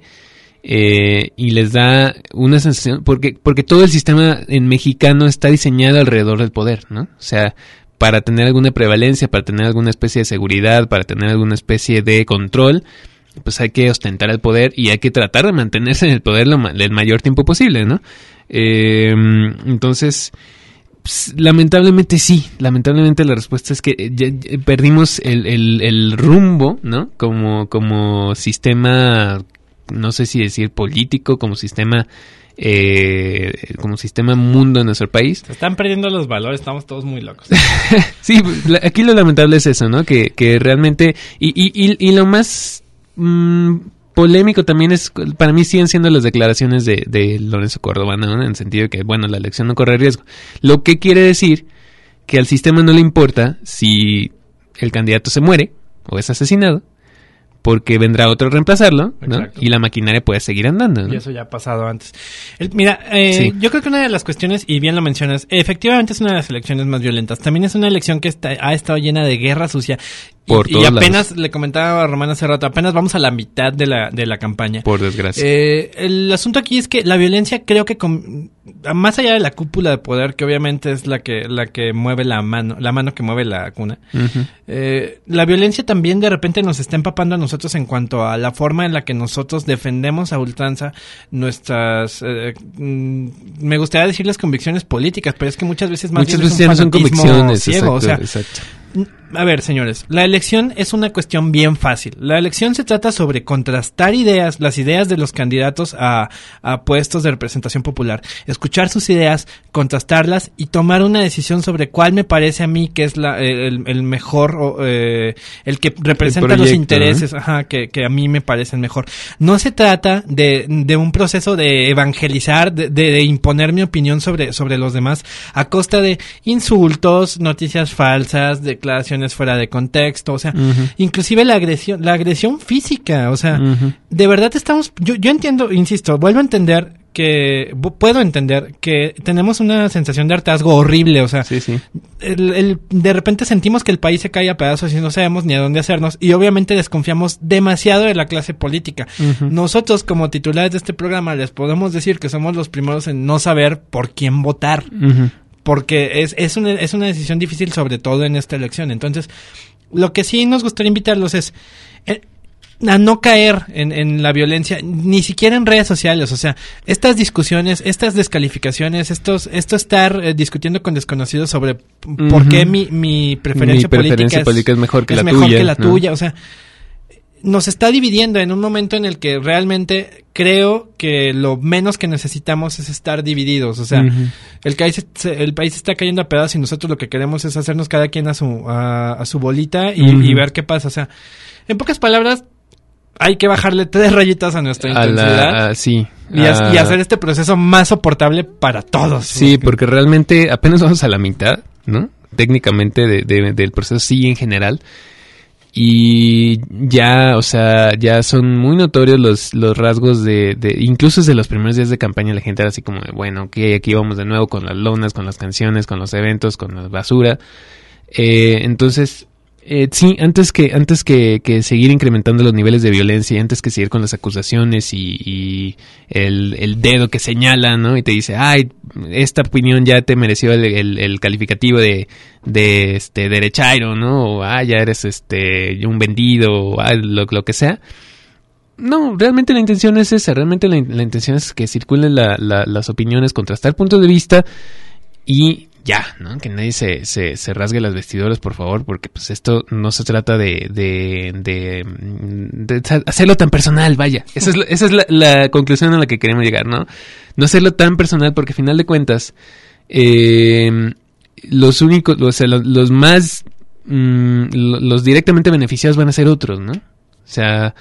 Eh, y les da una sensación, porque porque todo el sistema en mexicano está diseñado alrededor del poder, ¿no? O sea, para tener alguna prevalencia, para tener alguna especie de seguridad, para tener alguna especie de control, pues hay que ostentar el poder y hay que tratar de mantenerse en el poder lo ma- el mayor tiempo posible, ¿no? Eh, entonces, pues, lamentablemente sí, lamentablemente la respuesta es que ya, ya perdimos el, el, el rumbo, ¿no? Como, como sistema, no sé si decir político, como sistema eh, como sistema mundo en nuestro país. Se están perdiendo los valores, estamos todos muy locos. Sí, aquí lo lamentable es eso, ¿no? Que, que realmente, y, y, y, y lo más mmm, polémico también es, para mí siguen siendo las declaraciones de, de Lorenzo Córdoba, ¿no? En el sentido de que, bueno, la elección no corre riesgo. Lo que quiere decir que al sistema no le importa si el candidato se muere o es asesinado, porque vendrá otro a reemplazarlo, ¿no? Exacto. Y la maquinaria puede seguir andando, ¿no? Y eso ya ha pasado antes. El, mira, eh, sí. Yo creo que una de las cuestiones, y bien lo mencionas, efectivamente es una de las elecciones más violentas. También es una elección que está, ha estado llena de guerra sucia. Por y, todos y apenas, lados. le comentaba a Román hace rato, apenas vamos a la mitad de la, de la campaña. Por desgracia. Eh, el asunto aquí es que la violencia creo que con, más allá de la cúpula de poder, que obviamente es la que, la que mueve la mano, la mano que mueve la cuna, Uh-huh. eh, la violencia también de repente nos está empapando a nosotros en cuanto a la forma en la que nosotros defendemos a ultranza nuestras, eh, mm, me gustaría decir las convicciones políticas, pero es que muchas veces más Muchas bien veces es ya un no son fanatismo convicciones, ciego, exacto, o sea, exacto. a ver, señores, la elección es una cuestión bien fácil. La elección se trata sobre contrastar ideas, las ideas de los candidatos a, a puestos de representación popular, escuchar sus ideas, contrastarlas y tomar una decisión sobre cuál me parece a mí que es la, el, el mejor, o, eh, el que representa El los proyecto, intereses, ¿no? ajá, que, que a mí me parecen mejor. No se trata de, de un proceso de evangelizar, de, de, de imponer mi opinión sobre, sobre los demás a costa de insultos, noticias falsas, declaraciones fuera de contexto, o sea, Uh-huh. inclusive la agresión, la agresión física, o sea, Uh-huh. de verdad estamos, yo, yo entiendo, insisto, vuelvo a entender que, bu- puedo entender que tenemos una sensación de hartazgo horrible, o sea, sí, sí. El, el, de repente sentimos que el país se cae a pedazos y no sabemos ni a dónde hacernos, y obviamente desconfiamos demasiado de la clase política. Uh-huh. Nosotros, como titulares de este programa, les podemos decir que somos los primeros en no saber por quién votar. Uh-huh. Porque es, es, una, es una decisión difícil, sobre todo en esta elección. Entonces, lo que sí nos gustaría invitarlos es eh, a no caer en, en la violencia, ni siquiera en redes sociales. O sea, estas discusiones, estas descalificaciones, estos, esto estar eh, discutiendo con desconocidos sobre p- Uh-huh. por qué mi, mi preferencia, Mi preferencia política, es, política es mejor que es la mejor tuya, que la ¿no? tuya. O sea, nos está dividiendo en un momento en el que realmente creo que lo menos que necesitamos es estar divididos. O sea, Uh-huh. el país, se- el país está cayendo a pedazos y nosotros lo que queremos es hacernos cada quien a su, a, a su bolita y, Uh-huh. y ver qué pasa. O sea, en pocas palabras, hay que bajarle tres rayitas a nuestra A intensidad la, a- sí. y, ha- a- y hacer este proceso más soportable para todos. Sí, porque realmente apenas vamos a la mitad, ¿no? Técnicamente de, de- del proceso, sí, en general. Y ya, o sea, ya son muy notorios los, los rasgos de, de, incluso desde los primeros días de campaña la gente era así como de, bueno, ok, aquí vamos de nuevo con las lonas, con las canciones, con los eventos, con la basura. Eh, entonces, eh, sí, antes que, antes que, que seguir incrementando los niveles de violencia, antes que seguir con las acusaciones y, y el, el dedo que señala, ¿no? Y te dice, ay, esta opinión ya te mereció el, el, el calificativo de, de este derechairo, ¿no? O ah, ya eres este un vendido, o ah, lo, lo que sea. No, realmente la intención es esa, realmente la, la intención es que circulen la, la, las opiniones, contrastar puntos de vista y ya, ¿no? Que nadie se, se, se rasgue las vestiduras, por favor, porque pues esto no se trata de, de, de, de hacerlo tan personal, vaya. Esa es, la, esa es la, la conclusión a la que queremos llegar, ¿no? No hacerlo tan personal porque, al final de cuentas, eh, los únicos, los, los, los más, mmm, los directamente beneficiados van a ser otros, ¿no? O sea,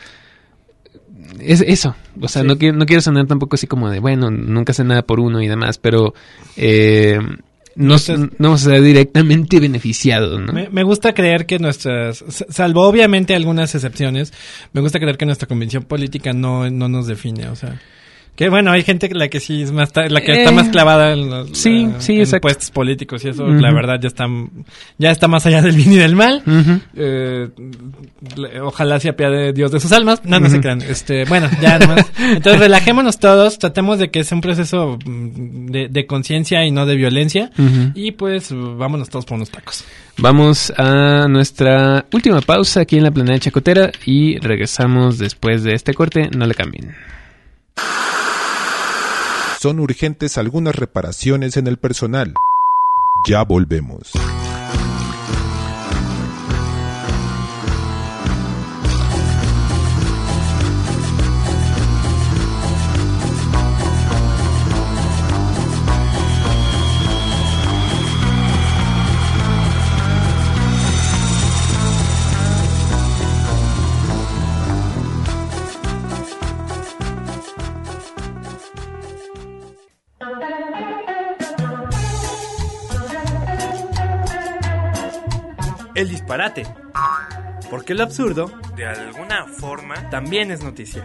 es eso. O sea, sí. no, quiero, no quiero sonar tampoco así como de, bueno, nunca sé nada por uno y demás, pero... Eh, No, no vamos a ser directamente beneficiados, ¿no? Me, me gusta creer que nuestras, salvo obviamente algunas excepciones, me gusta creer que nuestra convicción política no, no nos define, o sea... Que bueno, hay gente la que sí es más, la que eh, está más clavada en los sí, uh, sí, en exacto. puestos políticos y eso, Uh-huh. la verdad ya está, ya está más allá del bien y del mal. Uh-huh. Eh, ojalá se apiade Dios de sus almas. No, no uh-huh. se crean. Este, bueno, ya nomás. Entonces relajémonos todos, tratemos de que sea un proceso de, de conciencia y no de violencia. Uh-huh. Y pues vámonos todos por unos tacos. Vamos a nuestra última pausa aquí en la Planeta Chacotera y regresamos después de este corte. No le cambien. Son urgentes algunas reparaciones en el personal. Ya volvemos. El disparate. Porque lo absurdo, de alguna forma, también es noticia.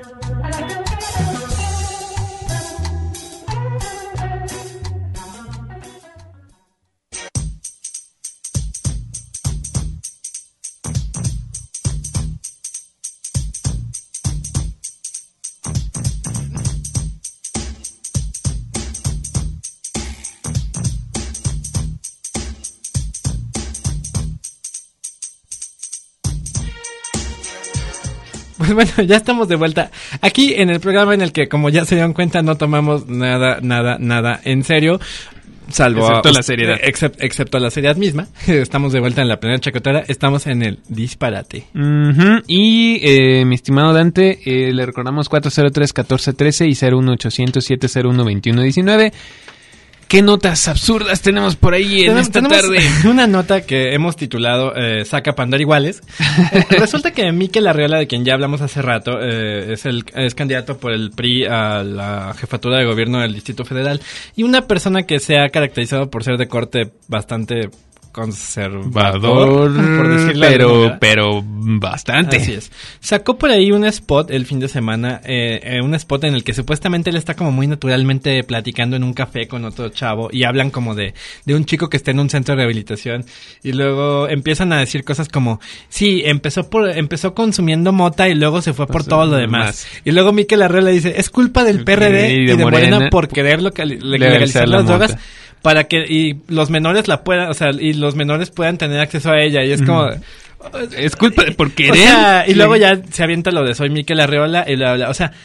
pues bueno, ya estamos de vuelta aquí en el programa en el que, como ya se dieron cuenta, no tomamos nada, nada, nada en serio. Salvo excepto a, la seriedad. Except, excepto la seriedad misma. Estamos de vuelta en la primera chacotera. Estamos en el disparate. Uh-huh. Y, eh, mi estimado Dante, eh, le recordamos cuatro cero tres, uno cuatro uno tres y cero uno ochocientos, siete cero uno, veintiuno diecinueve. ¿Qué notas absurdas tenemos por ahí en tenemos, esta tenemos tarde? Una nota que hemos titulado eh, Saca pa' andar iguales. Eh, resulta que Mikel Arriola, de quien ya hablamos hace rato, eh, es el es candidato por el P R I a la jefatura de gobierno del Distrito Federal y una persona que se ha caracterizado por ser de corte bastante conservador, por decirlo pero, pero bastante. Así es. Sacó por ahí un spot el fin de semana, eh, eh, un spot en el que supuestamente él está como muy naturalmente platicando en un café con otro chavo y hablan como de, de un chico que está en un centro de rehabilitación y luego empiezan a decir cosas como, sí, empezó por empezó consumiendo mota y luego se fue por pues, todo lo demás. Más. Y luego Mikel Arriola dice, es culpa del P R D y de, y de Morena, Morena por querer local, legalizar las drogas. Mota. Para que y los menores la puedan, o sea, y los menores puedan tener acceso a ella y es como mm. es culpa de por querer. O sea, y luego ya se avienta lo de soy Mikel Arriola y bla, bla, o sea,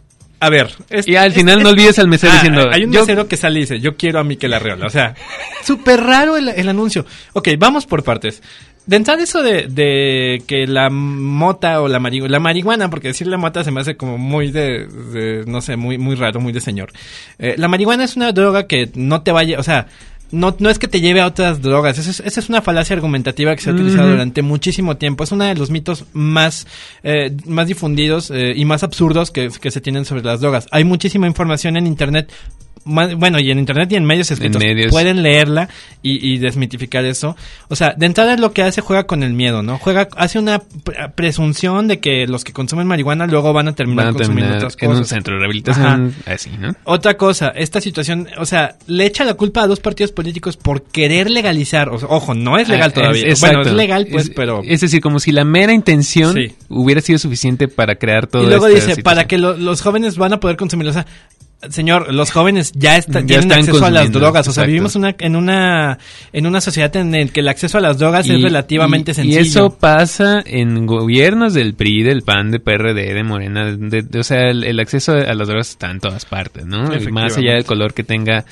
a ver, es, y al final es, no olvides al mesero ah, diciendo, hay un yo... mesero que sale y dice, "Yo quiero a Mikel Arriola", o sea, súper raro el, el anuncio. Okay, vamos por partes. De entrada eso de, de que la mota o la marihuana, la marihuana, porque decir la mota se me hace como muy de, de no sé, muy muy raro, muy de señor. Eh, la marihuana es una droga que no te vaya, o sea, no no es que te lleve a otras drogas. Esa es, esa es una falacia argumentativa que se ha utilizado uh-huh. durante muchísimo tiempo. Es uno de los mitos más eh, más difundidos eh, y más absurdos que, que se tienen sobre las drogas. Hay muchísima información en internet. Bueno, y en internet y en medios escritos en medios. Pueden leerla y, y desmitificar eso. O sea, de entrada lo que hace, juega con el miedo, ¿no? Juega, hace una pre- presunción de que los que consumen marihuana luego van a terminar van a consumiendo terminar otras cosas. En un centro de rehabilitación, así, ¿no? Otra cosa, esta situación, o sea, le echa la culpa a dos partidos políticos por querer legalizar. O sea, ojo, no es legal ah, todavía. Es, bueno, es legal, pues, es, pero... Es decir, como si la mera intención sí. hubiera sido suficiente para crear todo. Y luego dice, situación. Para que lo, los jóvenes van a poder consumirlo. O sea, señor, los jóvenes ya, está, ya tienen acceso a las drogas, o sea, exacto. vivimos una, en una en una sociedad en la que el acceso a las drogas y, es relativamente y, sencillo. Y eso pasa en gobiernos del P R I, del P A N, de P R D, de Morena, de, de, o sea, el, el acceso a las drogas está en todas partes, ¿no? Más allá del color que tenga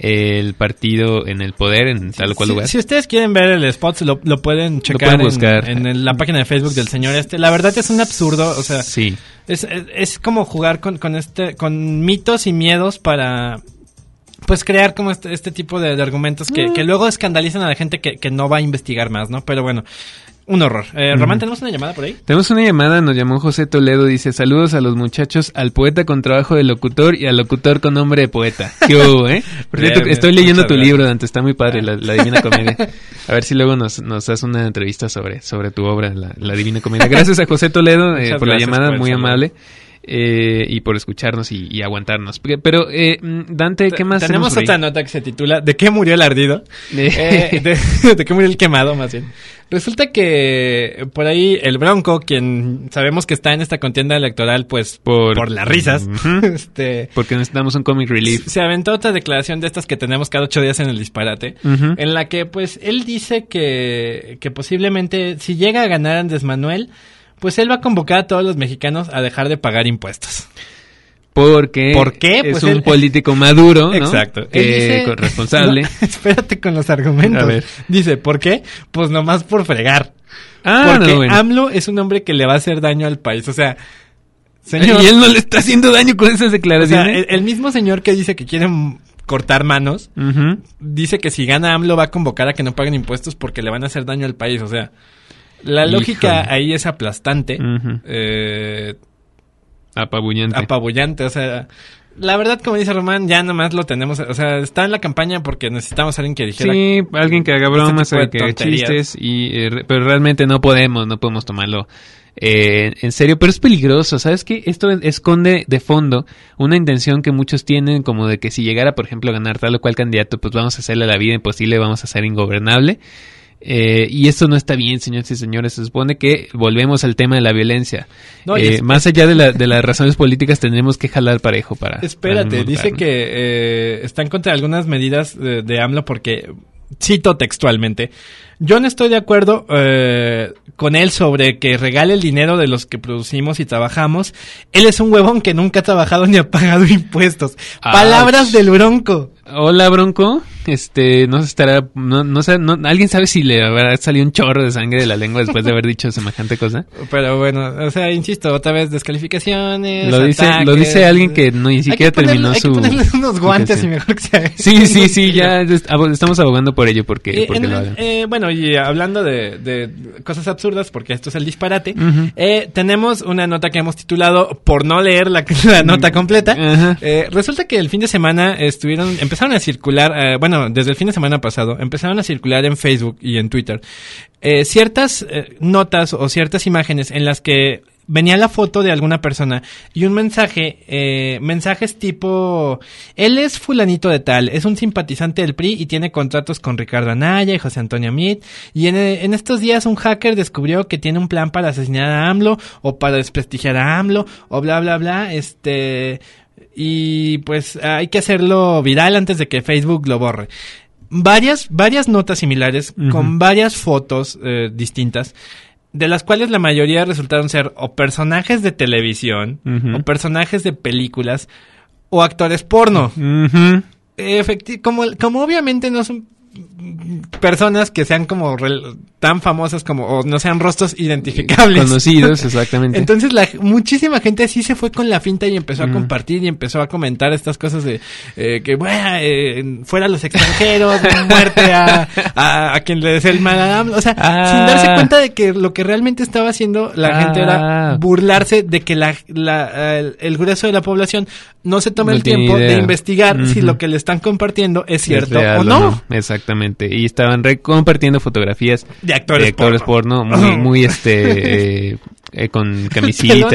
el partido en el poder en tal o cual si, lugar. Si ustedes quieren ver el spot, lo, lo pueden checar, lo pueden buscar. En, en la página de Facebook del señor este. La verdad es un absurdo, o sea, sí. es, es, es como jugar con, con este, con mitos y miedos para, pues, crear como este, este tipo de, de argumentos que, mm. que luego escandalizan a la gente que, que no va a investigar más, ¿no? Pero bueno, un horror. Eh, Román, mm. ¿tenemos una llamada por ahí? Tenemos una llamada, nos llamó José Toledo, dice, saludos a los muchachos, al poeta con trabajo de locutor y al locutor con nombre de poeta. ¿Qué hubo, eh? Por cierto, bien, estoy bien. leyendo Muchas tu gracias. libro, Dante, está muy padre, la, la Divina Comedia. A ver si luego nos, nos haces una entrevista sobre, sobre tu obra, la, la Divina Comedia. Gracias a José Toledo eh, por la llamada, por muy saludo. amable. Eh, y por escucharnos y, y aguantarnos. Pero, eh, Dante, ¿qué más tenemos? Tenemos otra nota que se titula ¿De qué murió el ardido? eh, de, ¿De qué murió el quemado, más bien? Resulta que por ahí el Bronco, quien sabemos que está en esta contienda electoral, pues por, por las risas, uh-huh. este, porque necesitamos un comic relief, se aventó otra declaración de estas que tenemos cada ocho días en el disparate, uh-huh. en la que pues él dice que, que posiblemente si llega a ganar Andrés Manuel, pues él va a convocar a todos los mexicanos a dejar de pagar impuestos. Porque ¿Por qué? es pues un él... político maduro, ¿no? Exacto. Eh, dice... responsable. No, espérate con los argumentos. A ver. Dice, ¿por qué? Pues nomás por fregar. Ah, Porque no, bueno. AMLO es un hombre que le va a hacer daño al país. O sea, señor... Y él no le está haciendo daño con esas declaraciones. O sea, el, el mismo señor que dice que quieren cortar manos, uh-huh. dice que si gana AMLO va a convocar a que no paguen impuestos porque le van a hacer daño al país. O sea... La lógica Híjole. ahí es aplastante, uh-huh. eh, apabullante. Apabullante, o sea, la verdad, como dice Román, ya nomás lo tenemos, o sea, está en la campaña porque necesitamos a alguien que dijera. Sí, alguien que haga bromas, este que haga chistes, y, eh, pero realmente no podemos, no podemos tomarlo eh, en serio, pero es peligroso, ¿sabes qué? Esto esconde de fondo una intención que muchos tienen, como de que si llegara, por ejemplo, a ganar tal o cual candidato, pues vamos a hacerle la vida imposible, vamos a ser ingobernable. Eh, y esto no está bien, señores y señores. Se supone que volvemos al tema de la violencia. No, eh, es, más allá de, la, de las razones políticas, tendremos que jalar parejo para... Espérate, para montar, dice ¿no? que eh, está en contra de algunas medidas de, de AMLO porque cito textualmente: yo no estoy de acuerdo eh, con él sobre que regale el dinero de los que producimos y trabajamos. Él es un huevón que nunca ha trabajado ni ha pagado impuestos. Ouch. Palabras del Bronco. Hola, Bronco. Este, no se estará, no, no sé, no, ¿alguien sabe si le habrá salido un chorro de sangre de la lengua después de haber dicho semejante cosa? Pero bueno, o sea, insisto, otra vez descalificaciones, Lo dice, ataques. Lo dice alguien que no ni siquiera ponerle, terminó hay su... Hay que ponerle unos guantes y mejor que sea. Sí, sí, sí, ya estamos abogando por ello porque, porque en, lo hagan. Eh, bueno, y hablando de, de cosas absurdas, porque esto es el disparate, uh-huh. eh, tenemos una nota que hemos titulado por no leer la, la nota completa. Uh-huh. Eh, resulta que el fin de semana estuvieron, empezaron a circular, eh, bueno, desde el fin de semana pasado, empezaron a circular en Facebook y en Twitter eh, ciertas eh, notas o ciertas imágenes en las que venía la foto de alguna persona y un mensaje, eh, mensajes tipo: él es fulanito de tal, es un simpatizante del P R I y tiene contratos con Ricardo Anaya y José Antonio Meade, y en, en estos días un hacker descubrió que tiene un plan para asesinar a AMLO o para desprestigiar a AMLO o bla bla bla, este... y pues hay que hacerlo viral antes de que Facebook lo borre. Varias, varias notas similares uh-huh. con varias fotos eh, distintas, de las cuales la mayoría resultaron ser o personajes de televisión, uh-huh. o personajes de películas, o actores porno. Uh-huh. Efecti- como, como obviamente no son personas que sean como re- tan famosas como, o no sean rostros identificables, conocidos, exactamente. Entonces la muchísima gente sí se fue con la finta y empezó mm. a compartir y empezó a comentar estas cosas de eh, que bueno, eh, fuera los extranjeros, muerte a, a, a quien le desea el mal a AMLO, o sea, ah. sin darse cuenta de que lo que realmente estaba haciendo la ah. gente era burlarse de que la, la el, el grueso de la población no se tome no el tiempo idea. de investigar uh-huh. si lo que le están compartiendo es cierto es o no. no. Exactamente. Y estaban re- compartiendo fotografías de actores, de actores porno, porno muy, muy este eh, eh, con camisita.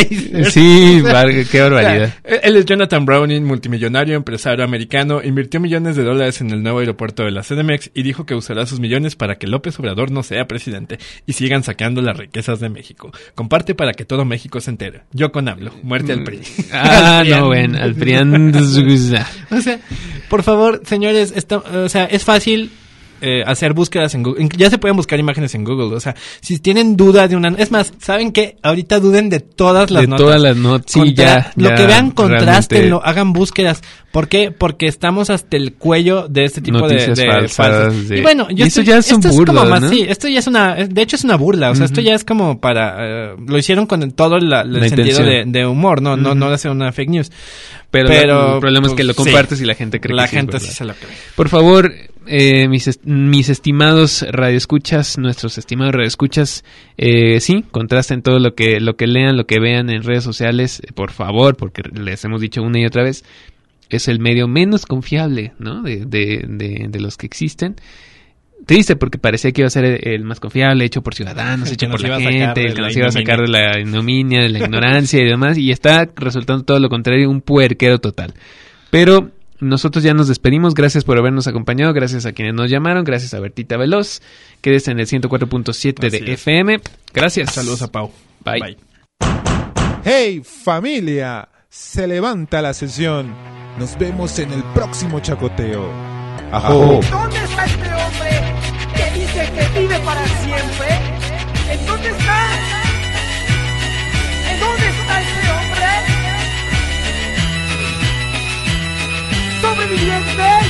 Sí, bar- qué barbaridad. O sea, él es Jonathan Browning, multimillonario, empresario americano, invirtió millones de dólares en el nuevo aeropuerto de la C D M X y dijo que usará sus millones para que López Obrador no sea presidente y sigan saqueando las riquezas de México. Comparte para que todo México se entere. Yo con AMLO, muerte al P R I. Ah, no, bueno, al P R I. O sea, por favor, señores, esto, o sea, es fácil eh, hacer búsquedas en Google. Ya se pueden buscar imágenes en Google. O sea, si tienen duda de una... Es más, ¿saben qué? Ahorita duden de todas las de notas. De todas las notas, sí, Contra- ya. Lo ya, que vean, contrastenlo, realmente... hagan búsquedas. ¿Por qué? Porque estamos hasta el cuello de este tipo Noticias de, de falsas, falsas. De... Y bueno, yo y estoy, eso ya es un esto burla, es como más, ¿no? sí, esto ya es una... De hecho, es una burla. O sea, uh-huh. esto ya es como para... Uh, lo hicieron con todo la, el la sentido de, de humor, no, uh-huh. no, no de hacer una fake news. Pero, Pero la, el problema pues, es que lo compartes sí, y la gente cree la que sí. La gente sí, sí se lo cree. Por favor, eh, mis, est- mis estimados radioescuchas, nuestros estimados radioescuchas, eh, sí, contrasten todo lo que lo que lean, lo que vean en redes sociales, eh, por favor, porque les hemos dicho una y otra vez, es el medio menos confiable, ¿no? De, de, de, de los que existen. Triste porque parecía que iba a ser el, el más confiable, hecho por ciudadanos, hecho por la gente, el que nos iba a sacar de la ignominia, de la ignorancia y demás, y está resultando todo lo contrario, un puerquero total. Pero nosotros ya nos despedimos, gracias por habernos acompañado, gracias a quienes nos llamaron, gracias a Bertita Veloz, quédese en el ciento cuatro punto siete Así de es. F M, gracias. Saludos a Pau. Bye. Bye. Hey familia, se levanta la sesión, nos vemos en el próximo chacoteo. Ajo. ¿Dónde está este hombre que dice que vive para siempre? ¿En dónde está? ¿En dónde está este hombre? ¿Sobrevivientes?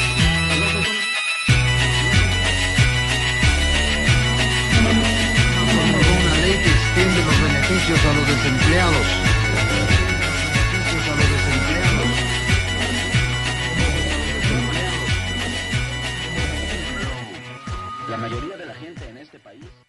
Una ley que extiende los beneficios a los desempleados. Beneficios a los desempleados. La mayoría de la gente en este país